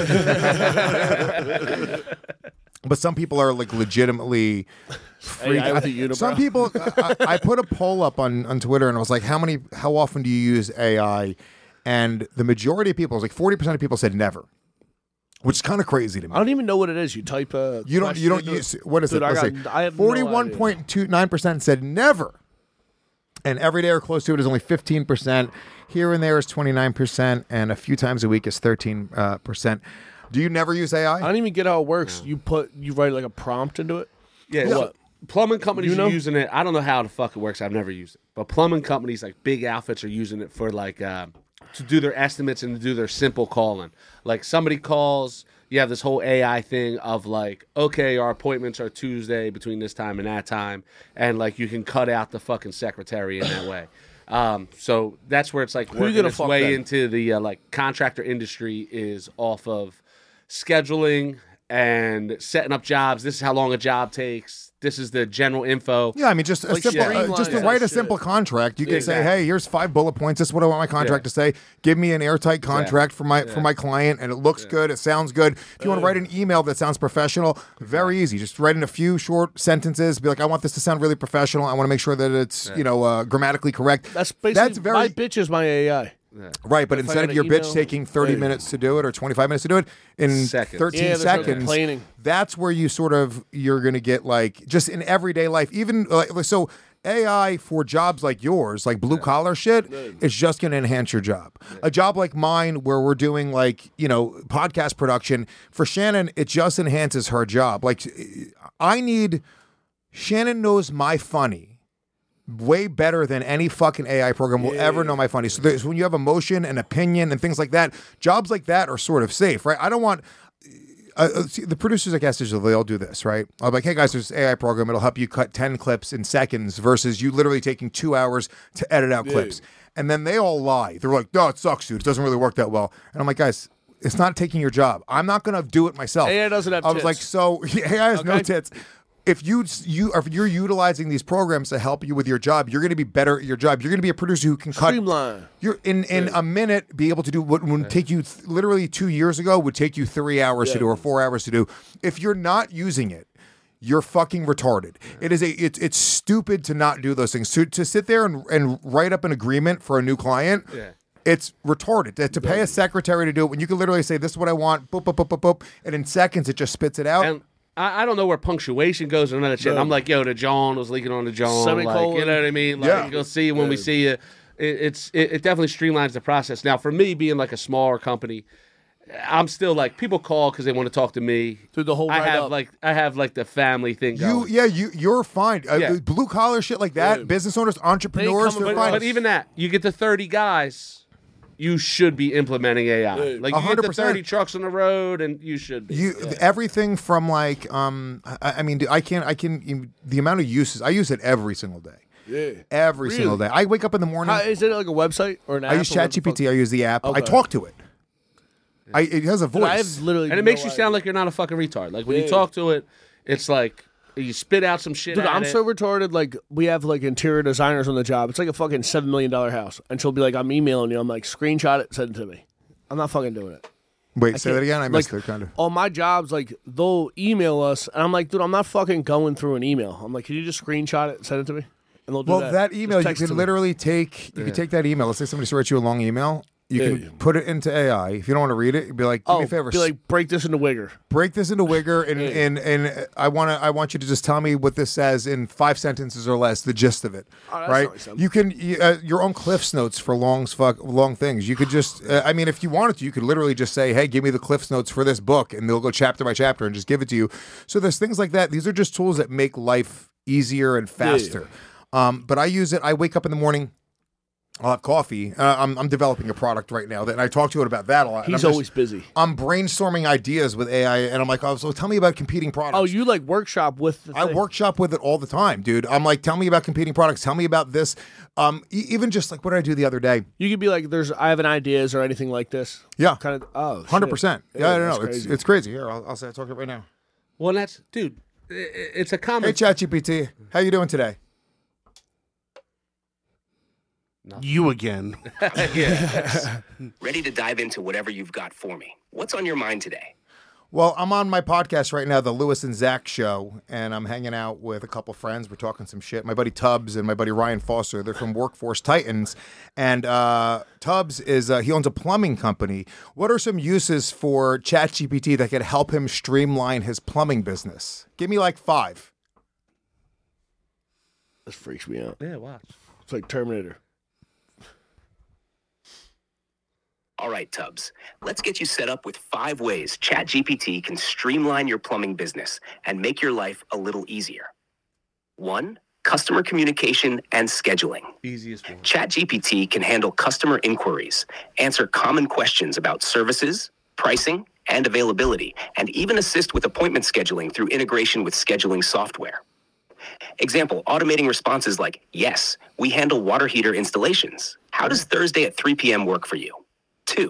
but some people are like legitimately freaked.
A I with a unibrow.
Some people. I, I put a poll up on on Twitter and I was like, how many? How often do you use A I? And the majority of people, it was like forty percent of people said never, which is kind of crazy to me.
I don't even know what it is. You type a.
You don't. You don't
question,
use. What is
Dude,
it?
I
Let's
got-
say
I have no
forty-one
idea.
point two nine percent said never, and every day or close to it is only fifteen percent. Here and there is twenty-nine percent, and a few times a week is thirteen uh, percent. Do you never use A I?
I don't even get how it works. You put you write like a prompt into it.
Yeah,
For
so
what?
plumbing companies
You know?
are using it. I don't know how the fuck it works. I've never used it, but plumbing companies like big outfits are using it for like uh, to do their estimates and to do their simple calling. Like somebody calls, you have this whole A I thing of like, okay, our appointments are Tuesday between this time and that time, and like you can cut out the fucking secretary in that way. Um, so that's where it's like
you
working
gonna
its
fuck
way
then?
into the uh, like contractor industry is off of scheduling and setting up jobs. This is how long a job takes. This is the general info.
Yeah, I mean, just a
Like
simple, uh,
streamline
just to
that
write a
shit.
simple contract. You can
Exactly.
say, "Hey, here's five bullet points. This is what I want my contract
Yeah.
to say. Give me an airtight contract for my for my client, and it looks good. It sounds good. If you want to write an email that sounds professional, very easy. Just write in a few short sentences. Be like, I want this to sound really professional. I want to make sure that it's you know uh, grammatically correct.
That's basically
that's very
my bitch is my A I.
right. But
if I
instead
got
of
an
your bitch
email-
taking thirty
Hey.
minutes to do it or twenty-five minutes to do it in
Seconds.
thirteen
Yeah, there's no
seconds,
complaining.
that's where you sort of you're going to get like just in everyday life, even like so A I for jobs like yours, like blue collar shit, it's just going to enhance your job. A job like mine where we're doing like, you know, podcast production for Shannon, it just enhances her job. Like I need Shannon knows my funny way better than any fucking A I program will ever know my funny. So there's, when you have emotion and opinion and things like that, jobs like that are sort of safe, right? I don't want uh, uh, see, the producers at Gas Digital, they all do this, right? I'm like, hey guys, there's this A I program. It'll help you cut ten clips in seconds versus you literally taking two hours to edit out clips. And then they all lie. They're like, no, it sucks, dude. It doesn't really work that well. And I'm like, guys, it's not taking your job. I'm not going to do it myself.
A I doesn't have
I was
tits.
like, so A I has no
Okay.
tits. If you you if you're utilizing these programs to help you with your job, you're going to be better at your job. You're going to be a producer who can cut.
Streamline.
You're in in a minute be able to do what would take you th- literally two years ago would take you three hours to
Yeah.
do or four hours to do. If you're not using it, you're fucking retarded. It is a it's it's stupid to not do those things. To to sit there and and write up an agreement for a new client.
Yeah.
It's retarded to, to pay a secretary to do it when you can literally say, "This is what I want," boop, boop, boop, boop, boop, and in seconds it just spits it out.
And I, I don't know where punctuation goes or none of that shit. I'm like, yo, the John was leaking on the John. Like,
Semicolon.
you know what I mean? Like,
Yeah.
you'll see when we see you. It, it's it, it definitely streamlines the process. Now, for me, being like a smaller company, I'm still like people call because they want to talk to me.
Dude, the whole
I
write
have
up.
like I have like the family thing
You
going.
yeah you you're fine. Uh,
Yeah.
blue collar shit like that,
Yeah.
business owners, entrepreneurs,
coming
they're
with
fine.
But even that, you get to thirty guys, you should be implementing A I. Like you
one
get
hundred
to
percent.
thirty trucks on the road, and you should be.
You everything from like um I, I mean I can't I can you- the amount of uses I use it every single day.
Yeah.
Every
Really?
single day. I wake up in the morning.
How, is it like a website or an app?
I use
or whatever the fuck?
ChatGPT. I use the app. I
Okay.
talk to it. I it has a voice.
Dude, I have literally
and it
no
makes you
idea.
sound like you're not a fucking retard. Like when
Yeah.
you talk to it, it's like you spit out some shit.
Dude,
at
I'm
it.
so retarded. Like, we have like interior designers on the job. It's like a fucking seven million dollar house, and she'll be like, "I'm emailing you." I'm like, "Screenshot it, send it to me." I'm not fucking doing it.
Wait, say that again. I missed
like,
it kind of.
On my jobs, like they'll email us, and I'm like, "Dude, I'm not fucking going through an email." I'm like, "Can you just screenshot it, and send it to me?" And they'll do
Well,
that.
that,
Just
email you
text it
can
to me.
literally take. You can take that email. Let's say somebody writes you a long email. You
Yeah.
can put it into A I. If you don't want to read it, you'd be like, "Do
Oh,
me a favor,
be like, break this into Wigger.
break this into Wigger, and and and I want to I want you to just tell me what this says in five sentences or less, the gist of it,
Oh, that's
right?
not like something.
You can you, uh, your own Cliff's notes for long fuck long things. You could just uh, I mean, if you wanted to, you could literally just say, "Hey, give me the Cliff's notes for this book," and they'll go chapter by chapter and just give it to you. So there's things like that. These are just tools that make life easier and faster. Um, but I use it. I wake up in the morning. I'll have coffee. Uh, I'm, I'm developing a product right now, that, and I talk to it about that a lot. And
He's
I'm just-
always busy.
I'm brainstorming ideas with A I, and I'm like, oh, so tell me about competing products.
Oh, you like workshop with the
I
thing.
workshop with it all the time, dude. I'm like, tell me about competing products. Tell me about this. Um, e- even just like what did I do the other day?
You could be like, "There's, I have an ideas or anything like this."
Yeah,
Kind of. Oh, shit.
hundred percent. Yeah, I don't
that's
know. It's
crazy.
it's crazy. Here, I'll, I'll say, I'll talk to it right now.
Well, that's dude. i- i- It's a common.
Hey, ChatGPT, how you doing today?
You again.
Ready to dive into whatever you've got for me. What's on your mind today?
Well, I'm on my podcast right now, the Lewis and Zach Show, and I'm hanging out with a couple friends. We're talking some shit. My buddy Tubbs and my buddy Ryan Foster, they're from Workforce Titans, and uh, Tubbs is uh, he owns a plumbing company. What are some uses for ChatGPT that could help him streamline his plumbing business? Give me like five.
This freaks me out.
Yeah, watch.
It's like Terminator.
All right, Tubbs. Let's get you set up with five ways ChatGPT can streamline your plumbing business and make your life a little easier. One, customer communication and scheduling.
Easiest one.
ChatGPT can handle customer inquiries, answer common questions about services, pricing, and availability, and even assist with appointment scheduling through integration with scheduling software. Example, automating responses like, "Yes, we handle water heater installations. How does Thursday at three p.m. work for you?" Two,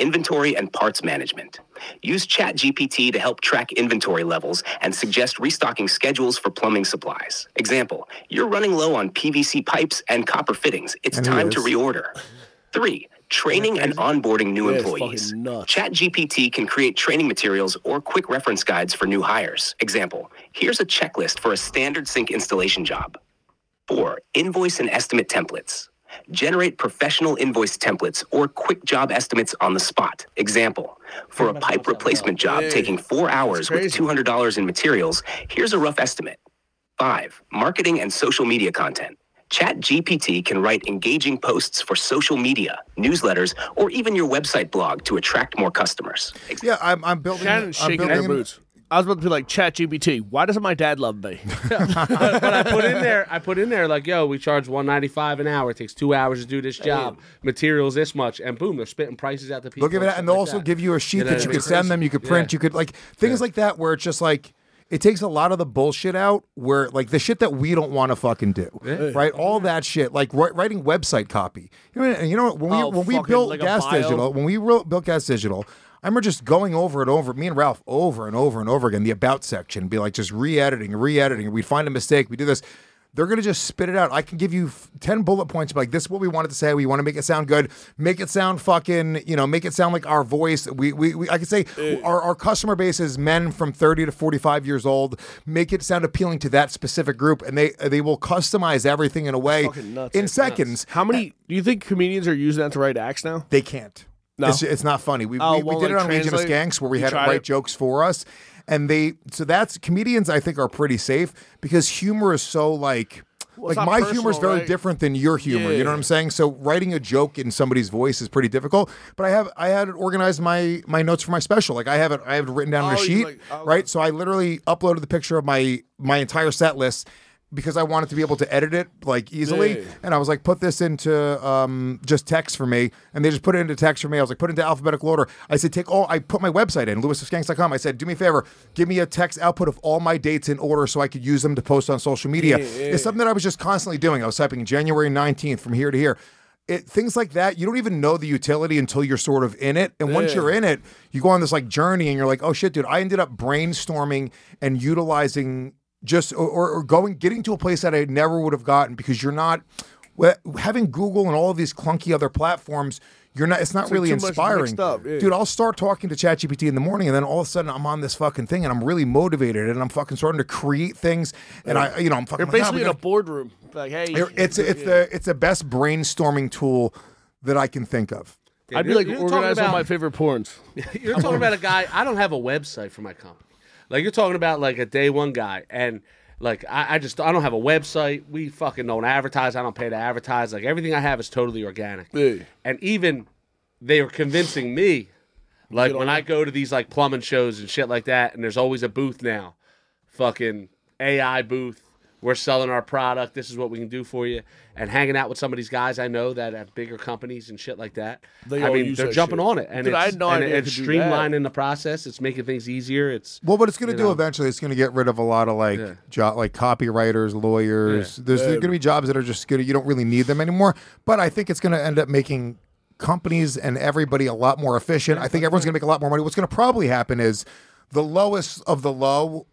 inventory and parts management. Use ChatGPT to help track inventory levels and suggest restocking schedules for plumbing supplies. Example, you're running low on P V C pipes and copper fittings. It's
And he
time
is.
to reorder. Three, training and onboarding new
Yeah, it's
employees.
fucking nuts.
ChatGPT can create training materials or quick reference guides for new hires. Example, here's a checklist for a standard sink installation job. Four, invoice and estimate templates. Generate professional invoice templates or quick job estimates on the spot. Example, for a pipe replacement job
Hey,
taking four hours with
crazy.
two hundred dollars in materials, here's a rough estimate. Five, marketing and social media content. ChatGPT can write engaging posts for social media, newsletters, or even your website blog to attract more customers. Ex-
Yeah, I'm, I'm building.
Shannon's
I'm
shaking her
building.
boots. I was about to be like, ChatGPT, why doesn't my dad love me?
but, but I put in there, I put in there like, yo, we charge one ninety five an hour. It takes two hours to do this job. Materials this much, and boom, they're spitting prices out to people.
They'll give it,
stuff
and they'll
like
also
that.
give you a sheet
You know
that
what
you
I
could
mean?
send them. You could print.
Yeah.
You could like things like that, where it's just like it takes a lot of the bullshit out. Where like the shit that we don't want to fucking do, right? All that shit, like wri- writing website copy. You know, you know when we
Oh,
when we
fucking
built
like a
Gas
bio?
Digital, when we wrote, built Gas Digital. I remember just going over and over, me and Ralph, over and over and over again, the about section, be like just re-editing, re-editing. We'd find a mistake, we do this. They're going to just spit it out. I can give you f- ten bullet points, like this is what we wanted to say. We want to make it sound good. Make it sound fucking, you know, make it sound like our voice. We, we, we I can say our, our customer base is men from thirty to forty-five years old. Make it sound appealing to that specific group. And they they will customize everything in a way
fucking nuts.
in
That's
seconds.
How many, do you think comedians are using that to write acts now?
They can't.
No.
It's, it's not funny. We,
Oh,
we, we
won't,
did it
like,
on Legion of
translate?
Skanks where we
You
had to
tried
write
it?
jokes for us. And they, so that's, comedians I think are pretty safe because humor is so like,
Well, it's
like
not
my humor is
personal,
very
right?
different than your humor. You know what I'm saying? So writing a joke in somebody's voice is pretty difficult. But I have I had organized my my notes for my special. Like I have it I have it written down on a
Oh, you
sheet,
like- oh,
right? So I literally uploaded the picture of my my entire set list because I wanted to be able to edit it like easily.
Yeah.
And I was like, put this into um, just text for me, and they just put it into text for me. I was like, put it into alphabetical order. I said, take all. I put my website in lewis of skanks dot com. I said, do me a favor, give me a text output of all my dates in order so I could use them to post on social media.
Yeah, yeah.
It's something that I was just constantly doing. I was typing January nineteenth from here to here. It, things like that, you don't even know the utility until you're sort of in it. And once
Yeah.
you're in it, you go on this like journey and you're like, oh shit, dude, I ended up brainstorming and utilizing just or, or, or going getting to a place that I never would have gotten because you're not well, having Google and all of these clunky other platforms. You're not. It's not
like
really
too much
inspiring,
mixed up, yeah.
dude. I'll start talking to ChatGPT in the morning, and then all of a sudden I'm on this fucking thing, and I'm really motivated, and I'm fucking starting to create things, and I, you know, I'm fucking.
You're
like, "Ah, we
basically in a
gotta-"
boardroom. Like, hey.
It's it's the it's the best brainstorming tool that I can think of.
I'd be
You're-
like,
you're talking
organize all
about-
my favorite porns.
You're talking about a guy. I don't have a website for my company. Like you're talking about like a day one guy, and like I, I just I don't have a website. We fucking don't advertise. I don't pay to advertise. Like everything I have is totally organic.
Yeah.
And even they are convincing me, like when I go to these like plumbing shows and shit like that, and there's always a booth now, fucking A I booth. We're selling our product. This is what we can do for you. And hanging out with some of these guys I know that have bigger companies and shit like that.
They
I
all
mean,
use
they're
that
jumping
shit.
on it, and
Dude, I
it's,
had no
and
idea it
it's
could do that.
streamlining the process. It's making things easier. It's
Well, what it's going to
you
do
know.
eventually, it's going to get rid of a lot of like
Yeah.
jo- like copywriters, lawyers.
Yeah.
There's going to be jobs that are just going to you don't really need them anymore. But I think it's going to end up making companies and everybody a lot more efficient. I think everyone's going to make a lot more money. What's going to probably happen is the lowest of the low.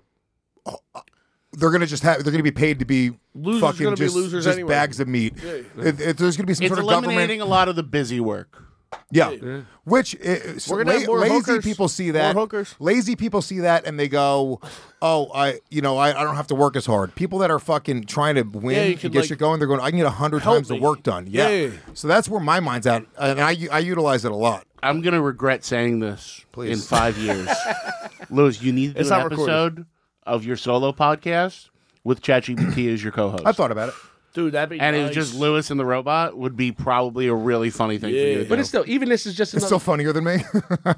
They're gonna just have. They're gonna be paid to be
Losers
fucking
gonna be
just,
losers
just
anyway.
bags of meat. It, it, there's gonna be some
It's
sort of
eliminating
government.
a lot of the busy work.
Yeah. Which is,
We're gonna have more
lazy
hookers.
people see
More
that.
hookers.
Lazy people see that and they go, "Oh, I, you know, I, I don't have to work as hard." People that are fucking trying to win
Yeah, you
and
can,
get
like,
shit going, they're going, "I can get a hundred
help
times the
me."
work done." Yeah.
Yeah.
So that's where my mind's at, and I I utilize it a lot.
I'm gonna regret saying this
Please.
in five years. Lewis, you need to do
It's
an
not recorded.
episode of your solo podcast with ChatGPT as your co-host.
I thought about it.
Dude, that'd be
and
nice.
it was just Lewis and the robot would be probably a really funny thing for you to
Yeah.
do.
But it's still even this is just
It's
another.
still funnier than me.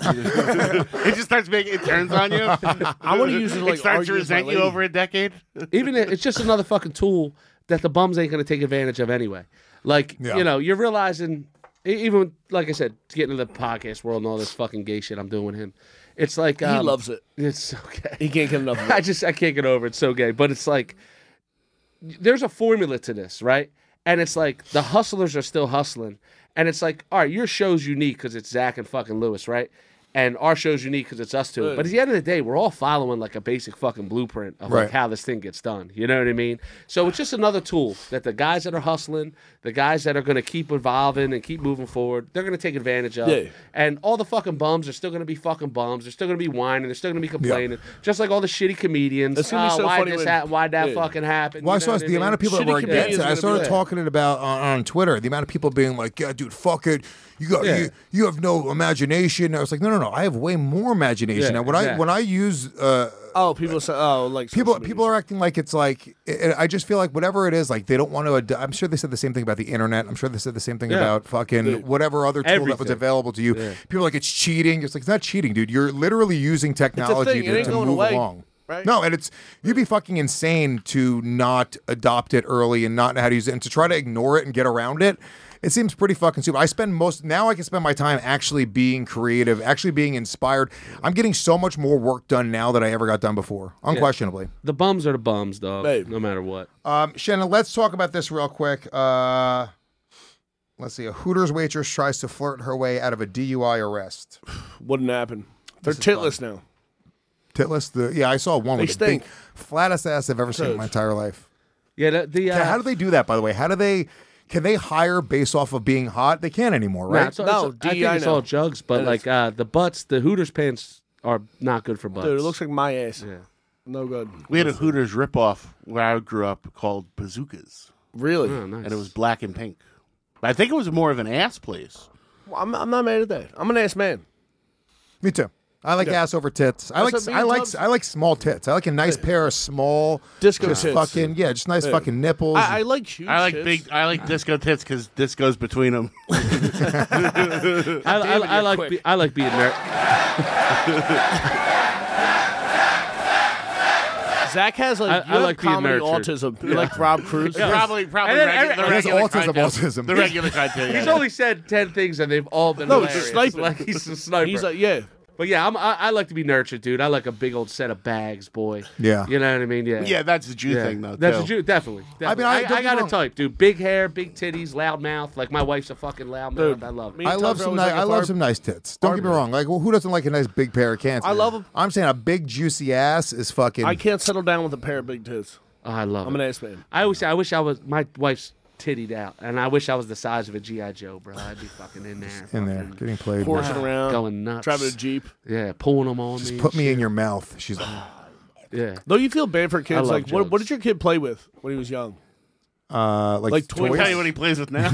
it just starts making it turns on you.
I want to use it to, like
it starts to
argue with my
resent you
lady.
over a decade.
even it- it's just another fucking tool that the bums ain't gonna take advantage of anyway. Like
Yeah.
you know, you're realizing e- even like I said, to get into the podcast world and all this fucking gay shit I'm doing with him. It's like um,
He loves it.
It's so gay.
He can't get enough of
I
it.
just I can't get over it. It's so gay. But it's like there's a formula to this, right? And it's like the hustlers are still hustling. And it's like, all right, your show's unique because it's Zach and fucking Lewis, right? And our show's unique because it's us two.
Good.
But at the end of the day, we're all following like a basic fucking blueprint of
Right.
like how this thing gets done. You know what I mean? So it's just another tool that the guys that are hustling, the guys that are going to keep evolving and keep moving forward, they're going to take advantage of.
Yeah.
And all the fucking bums are still going to be fucking bums. They're still going to be whining. They're still going to be complaining. Just like all the shitty comedians.
It's gonna be
"Oh,
so
why
funny
this
when-
happen? Why'd that
Yeah.
fucking happen?
Well, I
You
saw
know what
the
I mean?
amount of people that
Shitty
were against
comedians
it. I
gonna
started
be
talking it about on, on Twitter. The amount of people being like, "Yeah, dude, fuck it. You got
Yeah.
you, you have no imagination." I was like, "No, no, no. I have way more imagination."
Yeah,
and when I
exactly.
when I use uh,
Oh, people say, oh, like
people
social
people
media.
are acting like it's like it, I just feel like whatever it is, like they don't want to. Ad- I'm sure they said the same thing about the internet. I'm sure they said the same thing
Yeah.
about fucking whatever other tool that was
Everything.
available to you. People are like it's cheating. It's like it's not cheating, dude. You're literally using technology
thing. It
to,
ain't
to
going
move
away.
along.
Right?
No, and it's you'd be fucking insane to not adopt it early and not know how to use it and to try to ignore it and get around it. It seems pretty fucking stupid. I spend most now I can spend my time actually being creative, actually being inspired. I'm getting so much more work done now than I ever got done before, unquestionably.
The bums are the bums, dog.
Babe.
No matter what.
Um, Shannon, let's talk about this real quick. Uh, let's see. A Hooters waitress tries to flirt her way out of a D U I arrest.
Wouldn't happen. They're
is
titless now.
Titless. The yeah, I saw one
They
with the big,
stink.
flattest ass I've ever seen in my entire life.
Yeah, the, the uh,
Yeah, how do they do that? By the way, how do they? Can they hire based off of being hot? They can't anymore,
Nah,
right?
it's all-
No,
it's all- I
D E I
think it's
now.
all jugs, but
It
like
is.
uh, the butts, the Hooters pants are not good for butts.
Dude, it looks like my ass.
Yeah.
No good.
We had a Hooters ripoff where I grew up called Bazookas,
Really?
Oh, nice.
and it was black and pink. I think it was more of an ass place.
Well, I'm, I'm not mad at that. I'm an ass man.
Me too. I like ass over tits. I like
That's what me
I
and
like
Tubbs-
I like small tits. I like a nice pair of small
Disco
just
tits.
fucking yeah, just nice
Yeah.
fucking nipples.
I, I like huge
I like
tits.
big. I like disco tits because this goes between them.
I, I,
David,
I
you're
like
quick.
be, I like being there.
Zach has like,
I-
you
I
have
like being
comedy
nurtured.
autism. You're like Rob Cruz.
Probably, probably
And then
regu-
every-
the
and
he has
regular
autism,
kind of-
autism.
The regular kind. Of,
He's only said ten things and they've all been
No, he's
hilarious.
a sniper.
Like he's a sniper.
He's like, yeah.
but yeah, I'm, I, I like to be nurtured, dude. I like a big old set of bags, boy.
Yeah.
You know what I mean? Yeah.
Yeah, that's the Jew
Yeah.
thing, though.
That's
too.
a Jew, definitely. definitely.
I
I,
mean, I- don't
I,
get
got
me
a
wrong.
type, dude. Big hair, big titties, loud mouth. Like my wife's a fucking loud mouth.
Dude,
I love
me
it.
I
and
love
Tubbs are
some.
always
Ni-
like
I
a
love
far-
some nice tits. Don't get me
Barbie.
wrong. Like, well, who doesn't like a nice big pair of cans?
I love 'em.
I'm saying a big juicy ass is fucking.
I can't settle down with a pair of big tits.
Oh, I love
I'm
it.
an ass man.
I wish I wish I was my wife's tittied out, and I wish I was the size of a G I Joe, bro. I'd be fucking in there,
in there
fucking
getting played.
Horsing around.
going nuts,
Driving a Jeep.
Yeah, pulling them on
Just
me.
put
and
me
shit.
in your mouth. She's like,
Yeah,
Don't you feel bad for kids?
love
Like, what, what
jokes.
did your kid play with when he was young?
uh, like,
Like
Can I
toys?
tell you what he plays with now?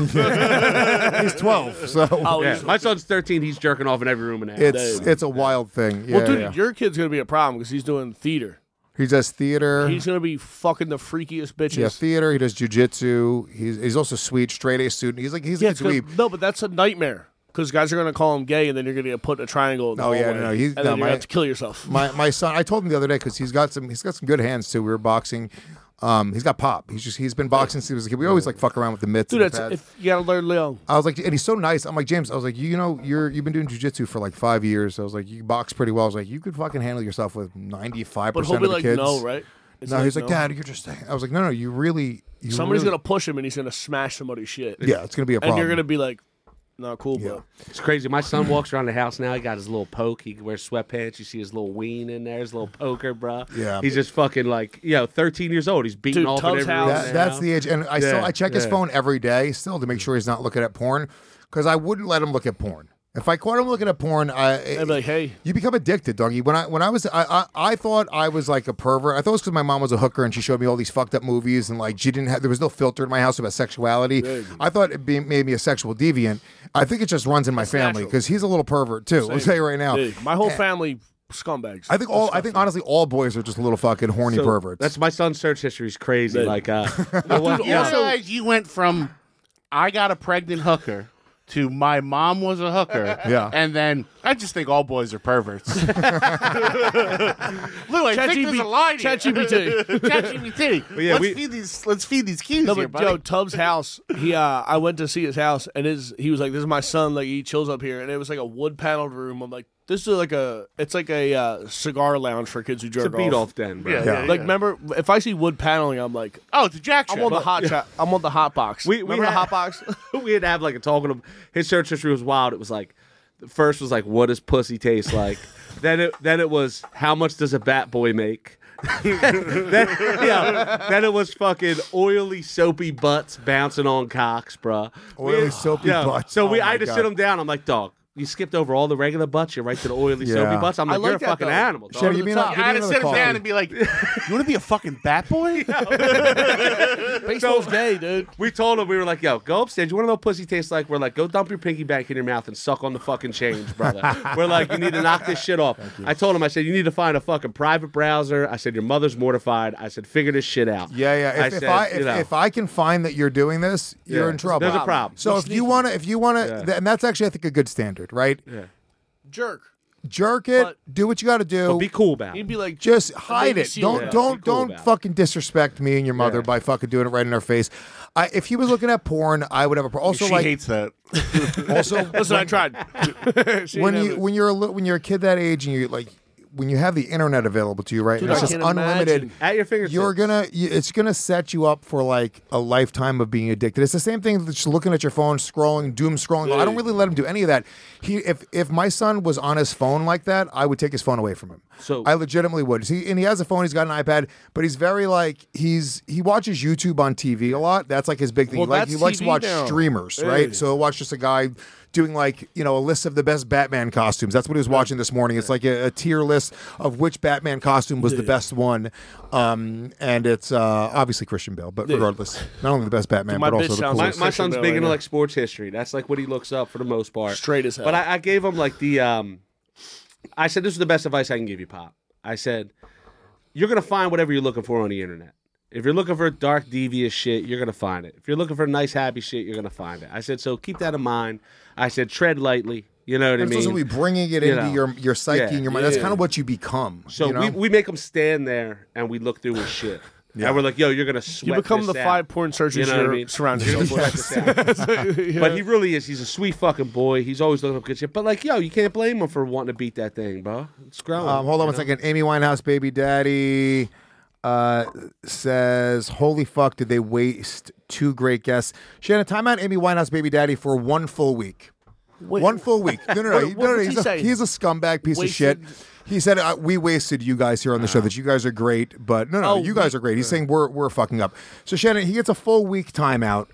he's twelve, so
Oh,
yeah.
he's-
My son's thirteen. He's jerking off in every room in the house.
it's
Dude.
it's a wild thing. Yeah,
well, dude,
yeah.
your kid's gonna be a problem because he's doing theater.
He does theater.
He's gonna be fucking the freakiest bitches.
yeah, theater. He does jujitsu. He's he's also sweet, straight A student. He's like he's
Yeah,
like
it's
a
gonna-
dweeb.
no, but that's a nightmare because guys are gonna call him gay, and then you're gonna get put in a triangle. In the
Oh, yeah,
hallway,
no, he's-
and
no,
then you
my-
have to kill yourself.
My my son, I told him the other day because he's got some he's got some good hands too. We were boxing. Um, he's got pop. He's just he's been boxing since he was a kid. We always like fuck around with the mitts.
Dude,
and the
that's
pads.
if you gotta learn young.
I was like, and he's so nice. I'm like, James, I was like, you know, you're you've been doing jujitsu for like five years. I was like, you box pretty well. I was like, you could fucking handle yourself with ninety-five
But
percent
he'll
of
be
the
like,
kids.
no, right? It's
No, he's like,
no.
Dad, you're just. I was like, no, no, you really. You
Somebody's
really-
gonna push him, and he's gonna smash somebody's shit.
Yeah, it's gonna be a problem.
and you're gonna be like, not cool,
Yeah.
bro.
It's crazy. My son walks around the house now. He got his little poke. He wears sweatpants. You see his little ween in there, his little poker, bro.
Yeah.
He's just fucking like, you know, thirteen years old. He's beating
Dude,
off
Tubbs
in every
house-
room
That,
in
that's
house.
the age, and I still
Yeah,
I check his
yeah.
phone every day still to make sure he's not looking at porn because I wouldn't let him look at porn. If I caught him looking at porn, I
I'd be like, hey,
you become addicted, doggy. When I when I was I I, I thought I was like a pervert. I thought it was because my mom was a hooker and she showed me all these fucked up movies and like she didn't have there was no filter in my house about sexuality. I thought it be, made me a sexual deviant. I think it just runs in my family
natural.
because he's a little pervert too. I'll tell you right now.
dude, my whole family scumbags.
I think all I think honestly all boys are just little fucking horny
So,
perverts.
That's my son's search history is crazy.
Dude.
Like, uh,
You realize you went from I got a pregnant hooker to my mom was a hooker.
Yeah.
And then I just think all boys are perverts. Lou, I
Chat
think
G
there's
P-
a line here.
Chat G P T.
Chat G P T.
yeah,
let's
we-
feed these let's feed these cues
No,
here,
but
buddy.
Joe Tubbs' house. He, uh, I went to see his house, and his he was like, "This is my son. Like he chills up here." And it was like a wood paneled room of like This is like a, it's like a uh, cigar lounge for kids who jerk
It's a beat
off.
off den, bro.
Yeah, yeah,
Like, remember, if I see wood paneling, I'm like,
Oh, it's a jack
I'm
shack.
on the hot chat. I'm on the hot box.
We- we
remember the
had-
hot box?
we had to have like a talk with him. His search history was wild. It was like, the first was like, what does pussy taste like? then it then it was, how much does a bat boy make? then, yeah, then it was fucking oily, soapy butts bouncing on cocks, bruh.
Oily,
We-
soapy
yeah.
butts.
So
Oh
we,
my
I had to
God.
sit him down. I'm like, dog, you skipped over all the regular butts. You're right to the oily,
Yeah.
soapy butts. I'm
I
like,
like
you're a
that,
fucking
though.
animal, dog.
Shannon, give me an-
I
give me
had to
another
sit him
coffee.
down and be like, "You want to be a fucking bat boy?"
Baseball's gay, dude.
We told him, we were like, yo, go upstairs. You want to know what pussy tastes like? We're like, go dump your pinky back in your mouth and suck on the fucking change, brother. We're like, you need to knock this shit off. I told him, I said, you need to find a fucking private browser. I said, your mother's mortified. I said, figure this shit out.
Yeah, yeah. If
I
if
said,
I
you
if,
know.
if I can find that you're doing this, you're
Yeah.
in trouble.
There's a problem.
So if you want to, if you want to,
Yeah.
th- and that's actually I think a good standard, right?
Yeah.
Jerk.
Jerk it,
But-
do what you got to do.
But be cool about
You'd
it.
be like,
Just hide
Baby
it.
seal.
Don't
Yeah,
don't
be cool
don't
about it.
fucking disrespect me and your mother
Yeah.
by fucking doing it right in our face. I, if he was looking at porn, I would have a pro- also
she
like
hates that.
also
listen, I tried. She
when
ain't
you
have it.
when you're a li- when you're a kid that age and you like when you have the internet available to you, right?
Dude,
and it's
I
just
can't
unlimited.
imagine.
At your fingertips.
You're gonna, you, it's gonna set you up for like a lifetime of being addicted. It's the same thing that's just looking at your phone, scrolling, doom scrolling. I don't really let him do any of that. He, if if my son was on his phone like that, I would take his phone away from him.
So-
I legitimately would. He and he has a phone. He's got an iPad, but he's very like he's he watches YouTube on T V a lot. That's like his big thing.
Well,
He like,
that's
he likes to
T V
watch
now.
streamers,
Hey.
right? So he'll watch just a guy doing like you know a list of the best Batman costumes. That's what he was watching this morning. It's like a, a tier list of which Batman costume was the best one, um, and it's uh, obviously Christian Bale. But regardless, not only the best Batman,
Dude, my
but
bitch
also the
sounds
My,
coolest.
my
Christian
son's
Bale
big
right
into
now.
like sports history. That's like what he looks up for the most part.
Straight as hell.
But I, I gave him like the, um, I said, this is the best advice I can give you, Pop. I said, you're going to find whatever you're looking for on the internet. If you're looking for dark, devious shit, you're going to find it. If you're looking for nice, happy shit, you're going to find it. I said, so keep that in mind. I said, tread lightly. You know what I
And it's
mean?
also be bringing it
You
into
know.
your your psyche
Yeah.
and your mind.
Yeah.
That's kind of what you become.
So
you know?
we, we make him stand there and we look through his shit.
Yeah.
And we're like, yo, you're going to sweat
You become
this
the
out.
five porn searchers
You know what I
you're
mean?
surrounding
You're
yourself
gonna sweat
with.
this out.
Yeah.
But he really is. He's a sweet fucking boy. He's always looking up good shit. But like, yo, you can't blame him for wanting to beat that thing, bro. It's growing.
Um, hold on
you
one
know?
second. Amy Winehouse, baby daddy, uh, says, "Holy fuck, did they waste two great guests?" Shannon, time out. Amy Winehouse, baby daddy, for one full week.
Wait,
One full week. No, no, no.
What-
he-
what
no, no,
was
he's,
he
a,
saying?
he's a scumbag piece
Wasted-
of shit. He said uh, we wasted you guys here on the show. That you guys are great, but no, no,
Oh,
you guys
we-
are great. He's saying we're we're fucking up. So Shannon, he gets a full week timeout,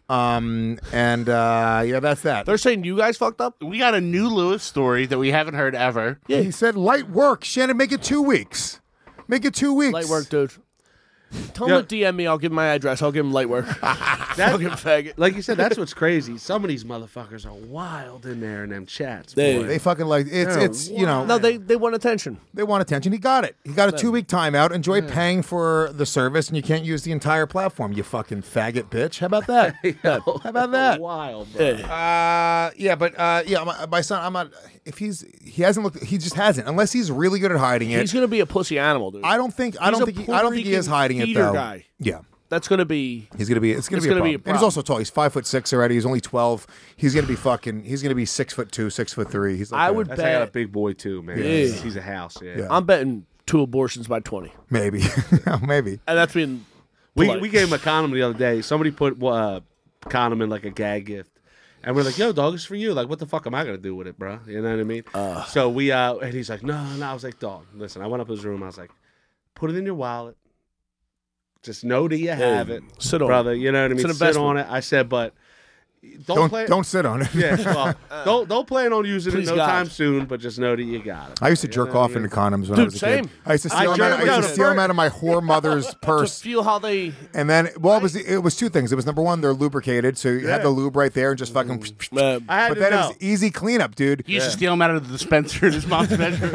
um, and uh, yeah, that's that.
They're saying you guys fucked up?
We got a new Lewis story that we haven't heard ever.
Yeah, he said light work. Shannon, make it two weeks. Make it two weeks.
Light work, dude. Tell
Yeah.
him to D M me. I'll give him my address. I'll give him light work. Fucking faggot.
Like you said, that's what's crazy. Some of these motherfuckers are wild in there in them chats.
They-
boy.
They fucking like it's
They're
it's you know
No, they they want attention.
they want attention. He got it. He got a two week timeout. Enjoy paying for the service, and you can't use the entire platform. You fucking faggot bitch. How about that?
Yo,
How about that?
Wild, bro.
Yeah.
Uh, yeah, but uh, yeah, my, my son. I'm not. If he's he hasn't looked. He just hasn't. Unless he's really good at hiding it.
He's gonna be a pussy animal, dude.
I don't think. I
He's
don't
a
think. He, I don't think he is
Puerto
hiding it
Rican
though.
feeder guy.
Yeah.
That's gonna be.
He's gonna be. It's gonna
It's
be.
gonna
a
be a
problem. And he's
problem.
also tall. He's five foot six already. He's only twelve. He's gonna be fucking. He's gonna be six foot two, six foot three. He's. Like
I
a-
would
That's I got a
bet.
big boy too, man.
Yeah.
He's, he's a house. Yeah.
Yeah.
I'm betting two abortions by twenty,
maybe, maybe.
and that's being.
We
polite.
we gave him a condom the other day. Somebody put uh, condom in like a gag gift. And we're like, yo, dog, it's for you. Like, what the fuck am I gonna do with it, bro? You know what I mean?
Uh.
so we uh, and he's like, no, no. I was like, dog, listen. I went up his room. I was like, put it in your wallet. Just know that you have it,
sit on
brother.
it.
You know what I
It's
mean?
an
Sit
investment.
on it. I said, but don't
Don't
plan.
don't sit on it.
Yeah, well, don't don't plan on using it
Please
no
God.
time soon. But just know that you got it.
I used to
You
jerk
know what
off
I mean?
into condoms when I
Dude,
was a
same.
kid. I used to
I
steal them out.
jerked
I used
out
to
a
steal them
bird.
out of my whore mother's
To
purse.
feel how they.
And then, well, it was it was two things. It was number one, they're lubricated, so you had the lube right there and just fucking.
Uh,
I had
But
to
then it
know.
was easy cleanup, dude.
He used to steal him out of the dispenser in his mom's bedroom.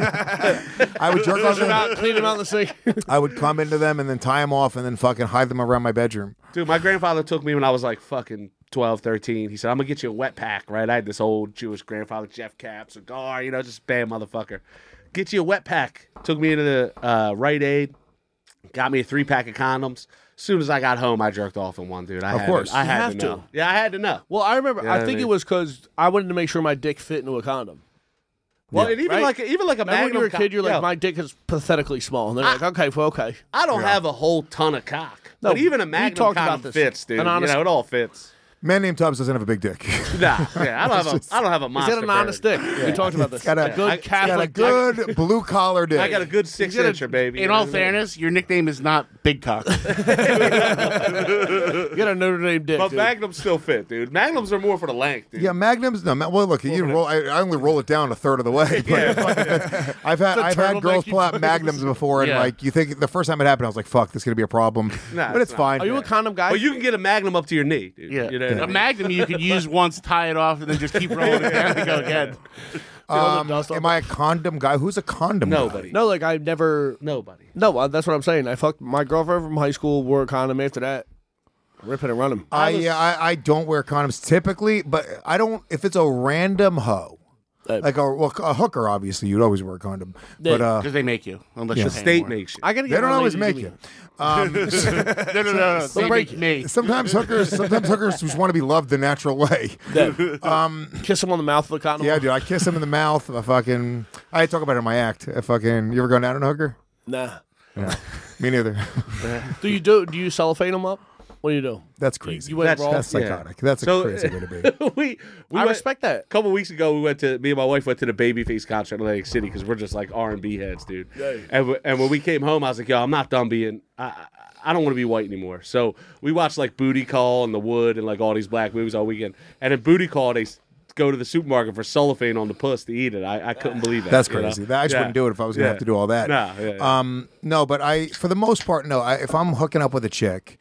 I would jerk off.
clean them
in-
out, clean them out in the sink.
I would come into them and then tie them off and then fucking hide them around my bedroom.
Dude, my grandfather took me when I was like fucking twelve, thirteen. He said, I'm going to get you a wet pack, right? I had this old Jewish grandfather, Jeff Cap, cigar, you know, just bad motherfucker. Get you a wet pack. Took me into the uh, Rite Aid, got me a three pack of condoms. As soon as I got home, I jerked off in one, dude. I
Of
had
course.
To, I
You
had
have
to
to.
know. Yeah, I had to know.
Well, I remember.
You know
I
what I
think it
mean?
was because I wanted to make sure my dick fit into a condom.
Well, and even
Right?
like even like a
Remember when
Magnum
you were a
cock-
kid, you're like,
yo,
my dick is pathetically small. And they're like, okay, well, okay.
I don't have a whole ton of cock.
No,
but even a
we
Magnum
talked
kind
about
of
this.
fits, dude.
An honest-
you know, it all fits.
Man named Tubbs doesn't have a big dick.
Nah, yeah, I don't have a, I don't have a
He's
monster.
got an honest
bird.
dick. We talked about this.
got a-
a good
I-
He's got a
Catholic
good blue collar dick.
I got a good six
got a-
incher, baby.
In all fairness, your nickname is not Big Cock.
You got a Notre Dame dick,
but
dude.
Magnums still fit, dude. Magnums are more for the length, dude.
Yeah, Magnums. No, ma- well, look, you roll. I, I only roll it down a third of the way. But it fucking fits. I've had
It's a
I've had
turtleneck
girls
you
pull out
put-
Magnums before, and
Yeah.
like you think the first time it happened, I was like, "Fuck, this is gonna be a problem."
Nah,
but
it's
it's
not.
fine.
Are you a condom guy?
But you can get a Magnum up to your knee, dude.
Yeah.
You know what I
A
mean?
Magnum you could use once, tie it off, and then just keep rolling it down and go again.
Um,
dust off
am I a condom guy? Who's a condom
Nobody.
guy?
No, like I've never.
Nobody.
No, uh, that's what I'm saying. I fucked my girlfriend from high school, wore a condom. After that, rip it and run him.
I, yeah, I I don't wear condoms typically, but I don't. If it's a random hoe,
Uh,
like a, well, a hooker, obviously you'd always wear a condom. But uh,
Because they make you, unless
Yeah.
you're
The
paying
state
more.
makes you.
I gotta get.
they don't
my
always
lady
make
to
you. Um,
No, no, no, no. They
break
make me.
sometimes hookers, sometimes hookers just want to be loved the natural way.
um, kiss him on the mouth with a condom.
Yeah, dude, I kiss him in the mouth. I fucking, I talk about it in my act. I fucking, you ever gone down on a hooker?
Nah.
Yeah, me neither.
Do you do? Do you cellophane them up? What do you do?
That's crazy.
You went
That's-
raw.
That's psychotic. That's a
So-
crazy way to be.
we we
I
went-
respect that.
A couple weeks ago, we went to me and my wife went to the Babyface concert in Atlantic City because we're just like R and B heads, dude.
Yeah.
And w- and when we came home, I was like, yo, I'm not done being. I I, I don't want to be white anymore. So we watched like Booty Call and The Wood and like all these black movies all weekend. And in Booty Call, they s- go to the supermarket for cellophane on the puss to eat it. I, I couldn't believe it.
That's
you know?
crazy. That- I just
Yeah.
wouldn't do it if I was gonna
Yeah.
have to do all that.
Nah, yeah, yeah.
Um, no, but I, for the most part, no. I, if I'm hooking up with a chick,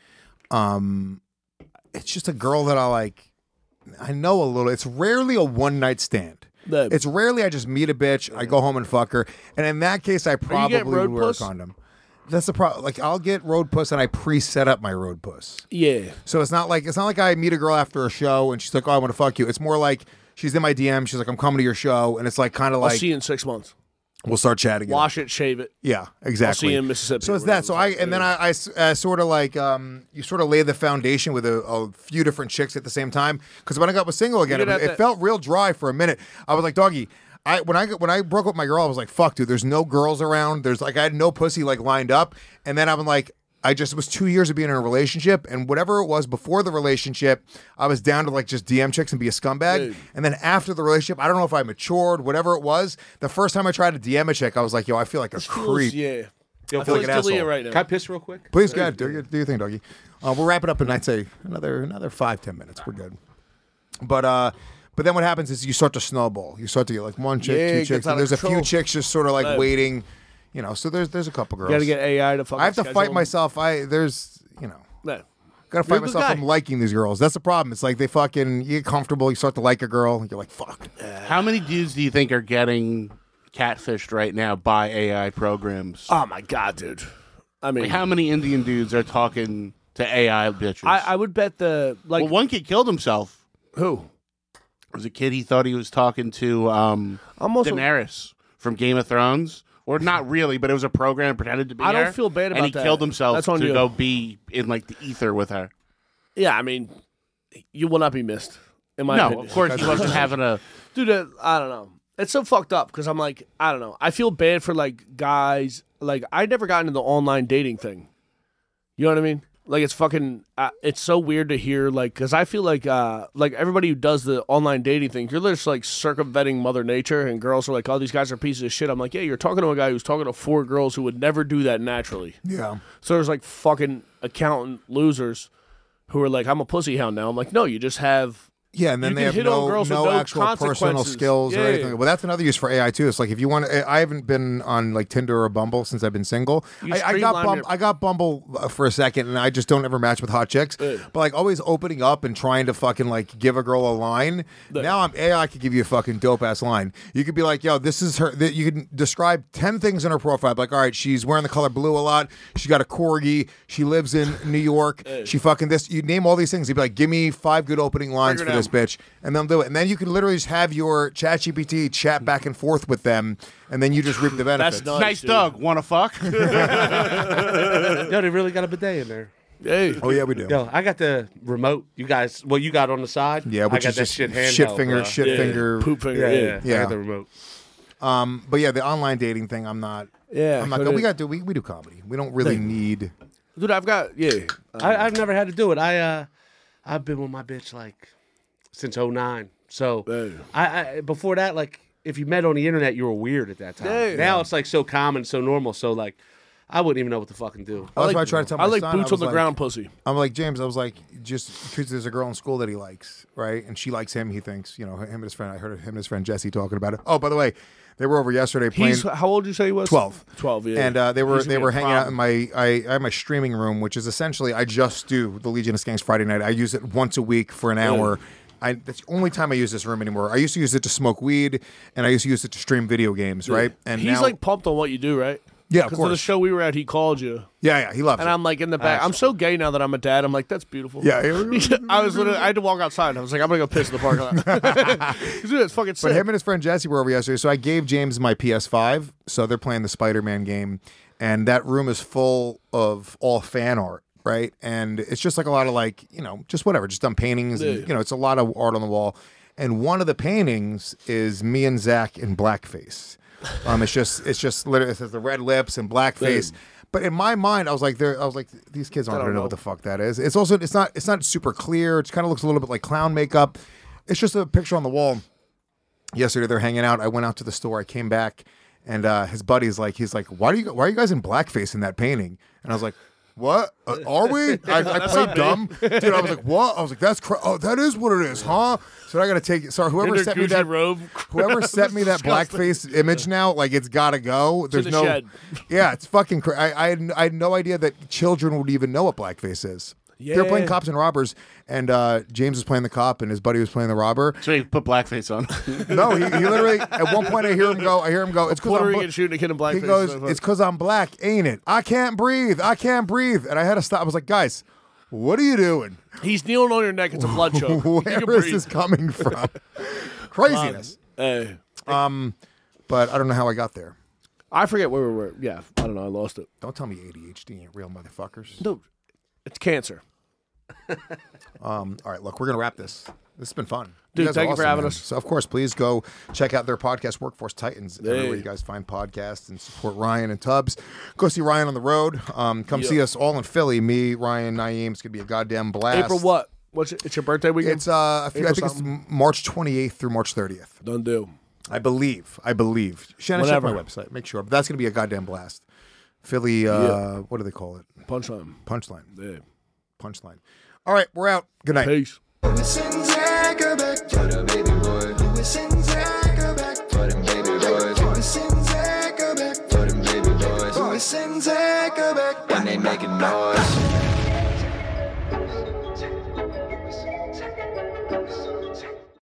um, it's just a girl that I like. I know a little. It's rarely a one night stand.
The-
It's rarely I just meet a bitch, I go home and fuck her, and in that case, I probably
getting road
would wear
puss?
a condom. That's the problem. Like I'll get road puss, and I pre-set up my road puss.
Yeah.
So it's not like it's not like I meet a girl after a show and she's like, "Oh, I want to fuck you." It's more like she's in my D M. She's like, "I'm coming to your show," and it's like kind of
I'll
like
see you in six months.
we'll start chatting.
Wash it, shave it.
Yeah, exactly.
I'll see you in Mississippi.
So it's
or
that. So I
whatever.
and then I, I s- uh, sort of like um, you sort of lay the foundation with a, a few different chicks at the same time. Because when I got was single again,
You
it,
did have
it
that-
felt real dry for a minute. I was like, doggy. I when I got- when I broke up with my girl, I was like, fuck, dude. There's no girls around. There's like I had no pussy like lined up. And then I'm like, I just it was two years of being in a relationship, and whatever it was before the relationship, I was down to like just D M chicks and be a scumbag.
Dude.
And then after the relationship, I don't know if I matured, whatever it was. The first time I tried to D M a chick, I was like, yo, I feel like a
Feels-
creep.
Yeah.
Yo,
I feel
like
like
an
Dalia
asshole.
right now.
Can I piss real quick?
Please, go ahead. Do your, do your thing, doggy. Uh, we'll wrap it up in, I'd say, another another five, ten minutes. We're good. But uh, but then what happens is you start to snowball. You start to get like one chick,
Yeah, it
two
gets
chicks,
out
and
of
there's a few
control.
chicks just sort of like
Right.
waiting. You know, so there's there's a couple girls.
You got to get A I to fucking
I have to
schedule
fight
them.
myself. I there's you know.
No.
Gotta
You're a
fight
good
myself
guy.
from liking these girls. That's the problem. It's like they fucking you get comfortable. You start to like a girl. You're like, fuck.
How many dudes do you think are getting catfished right now by A I programs?
Oh my god, dude. I mean,
Like, how many Indian dudes are talking to A I bitches?
I, I would bet the like
well, one kid killed himself.
who
There was a kid he thought he was talking to um,
almost.
Daenerys from Game of Thrones. Or not really, but it was a program pretended to be
I don't
her,
feel bad
and
about
he
that.
killed himself
That's on
to
you.
go be in like the ether with her.
Yeah, I mean, you will not be missed. In my
no,
opinion.
of course he wasn't having a.
Dude, uh, I don't know. It's so fucked up because I'm like, I don't know. I feel bad for like guys. Like I never got into the online dating thing. You know what I mean? Like it's fucking. Uh, it's so weird to hear like because I feel like uh like everybody who does the online dating thing, you're just like circumventing Mother Nature, and girls are like, oh, these guys are pieces of shit. I'm like, yeah, you're talking to a guy who's talking to four girls who would never do that naturally.
Yeah.
So there's like fucking accountant losers who are like, I'm a pussy hound now. I'm like, no, you just have.
Yeah, and then
You
they
can
have
hit on
no,
girls with
no
no
actual personal
consequences.
skills or
Yeah.
anything. Well, that's another use for A I too. It's like if you want, to, I haven't been on like Tinder or Bumble since I've been single.
You
I, I got
streamline
Bum,
your-
I got Bumble uh, for a second, and I just don't ever match with hot chicks.
Yeah.
But like always opening up and trying to fucking like give a girl a line. Now I'm A I could give you a fucking dope ass line. You could be like, yo, this is her. Th- you can describe ten things in her profile. Like, all right, she's wearing the color blue a lot. She's got a corgi. She lives in New York. She fucking this. You name all these things. You'd be like, give me five good opening lines
Figure
for
it
this
out.
bitch, and they'll do it. And then you can literally just have your chat G P T chat back and forth with them, and then you just reap the benefits.
That's nice.
Nice
dude.
dog. Want to fuck?
Yo, they really got a bidet in there.
Hey.
Oh yeah, we do.
Yo, I got the remote. You guys, what you got on the side?
Yeah,
I
which
got
is
that
just
shit handheld,
shit finger,
bro.
shit
Yeah.
finger.
Poop finger.
Yeah,
Yeah.
yeah, I
Yeah.
got the remote.
Um, but yeah, the online dating thing, I'm not.
Yeah,
I'm not.
couldn't-
We got to do. We, we do comedy. We don't really
Thank you.
need.
Dude, I've got yeah.
I, I've never had to do it. I uh, I've been with my bitch like since oh nine. So
Hey.
I, I before that, like if you met on the internet, you were weird at that time.
Yeah.
Now it's like so common, so normal. So like, I wouldn't even know what to fucking do.
That's why I try to tell my
I like
son,
boots
I
on
was
the
like-
ground pussy.
I'm like, James, I was like, just because there's a girl in school that he likes, right? And she likes him. He thinks, you know, him and his friend. I heard him and his friend Jesse talking about it. Oh, by the way, they were over yesterday playing.
He's how old did you say he was?
twelve.
Twelve, yeah.
And uh, they were
He's gonna
they
be
were
a
hanging out in
problem.
my I, I have my streaming room, which is essentially I just do the Legion of Skanks Friday night. I use it once a week for an hour. I, that's the only time I use this room anymore. I used to use it to smoke weed, and I used to use it to stream video games, right? And
he's
now,
like pumped on what you do, right?
Yeah, of
Because for the
course.
show we were at, he called you,
yeah, yeah, he loves
and
it.
I'm like in the back. I'm so gay now that I'm a dad. I'm like, that's beautiful.
Yeah, yeah.
I was literally. I had to walk outside. I was like, I'm gonna go piss in the parking lot. Dude, it's fucking sick.
But him and his friend Jesse were over yesterday, so I gave James my P S five. So they're playing the Spider-Man game, and that room is full of all fan art, right? And it's just like a lot of like, you know, just whatever, just done paintings. And,
Yeah.
you know, it's a lot of art on the wall. And one of the paintings is me and Zach in blackface. Um, it's just, it's just literally it says the red lips and blackface. But in my mind, I was like, there, I was like, these kids aren't
I
gonna
don't
know
know.
what the fuck that is. It's also, it's not, it's not super clear. It kind of looks a little bit like clown makeup. It's just a picture on the wall. Yesterday they're hanging out. I went out to the store. I came back, and uh, his buddy's like, he's like, why do you, why are you guys in blackface in that painting? And I was like, what uh, are we? I, I played dumb, dude. I was like, what? I was like, that's cra- oh, that is what it is, huh? So I got to take it. Sorry, whoever
In their
sent me
Gucci
that
robe.
whoever sent me that
Disgusting.
blackface image now, like it's got to go. There's
the
no,
shed.
yeah, it's fucking. Cra- I, I had I had no idea that children would even know what blackface is. They were playing
Yeah.
cops and robbers, and uh, James was playing the cop, and his buddy was playing the robber.
So he put blackface on.
No, he, he literally at one point I hear him go. I hear him go. It's because
Puerto
I'm.
Rican
bla-"
shooting a kid in blackface.
He goes,
So
"It's because I'm black, ain't it? I can't breathe. I can't breathe." And I had to stop. I was like, "Guys, what are you doing?
He's kneeling on your neck. It's a blood choke. You can
Where is
breathe.
this coming from? Craziness."
Hey,
Um, but I don't know how I got there.
I forget where we were. Yeah, I don't know. I lost it.
Don't tell me A D H D ain't real motherfuckers.
No, it's cancer.
Um, all right, look, we're gonna wrap this. This has been fun.
Dude,
guys are
thank you for
awesome,
having
man.
us.
So, of course, please go check out their podcast, Workforce Titans,
Hey.
everywhere you guys find podcasts, and support Ryan and Tubbs. Go see Ryan on the road. Um, come
Yeah.
see us all in Philly. Me, Ryan, Naeem. It's gonna be a goddamn blast.
April what? What's it? It's your birthday weekend.
It's uh, a few, I
April
think it's
something?
M- March twenty-eighth through March thirtieth.
Done deal.
I believe. I believe. Shannon, check my
Whatever.
website. Make sure. But that's gonna be a goddamn blast. Philly. Uh,
Yeah.
What do they call it?
Punchline.
Punchline.
Yeah.
Punchline. All right, we're out. Good night.
Peace.
Louis and Zach are back for the baby boys. Louis and Zach are back for them baby boys. Louis and Zach are back for them baby boys. Louis and Zach are back when they making noise.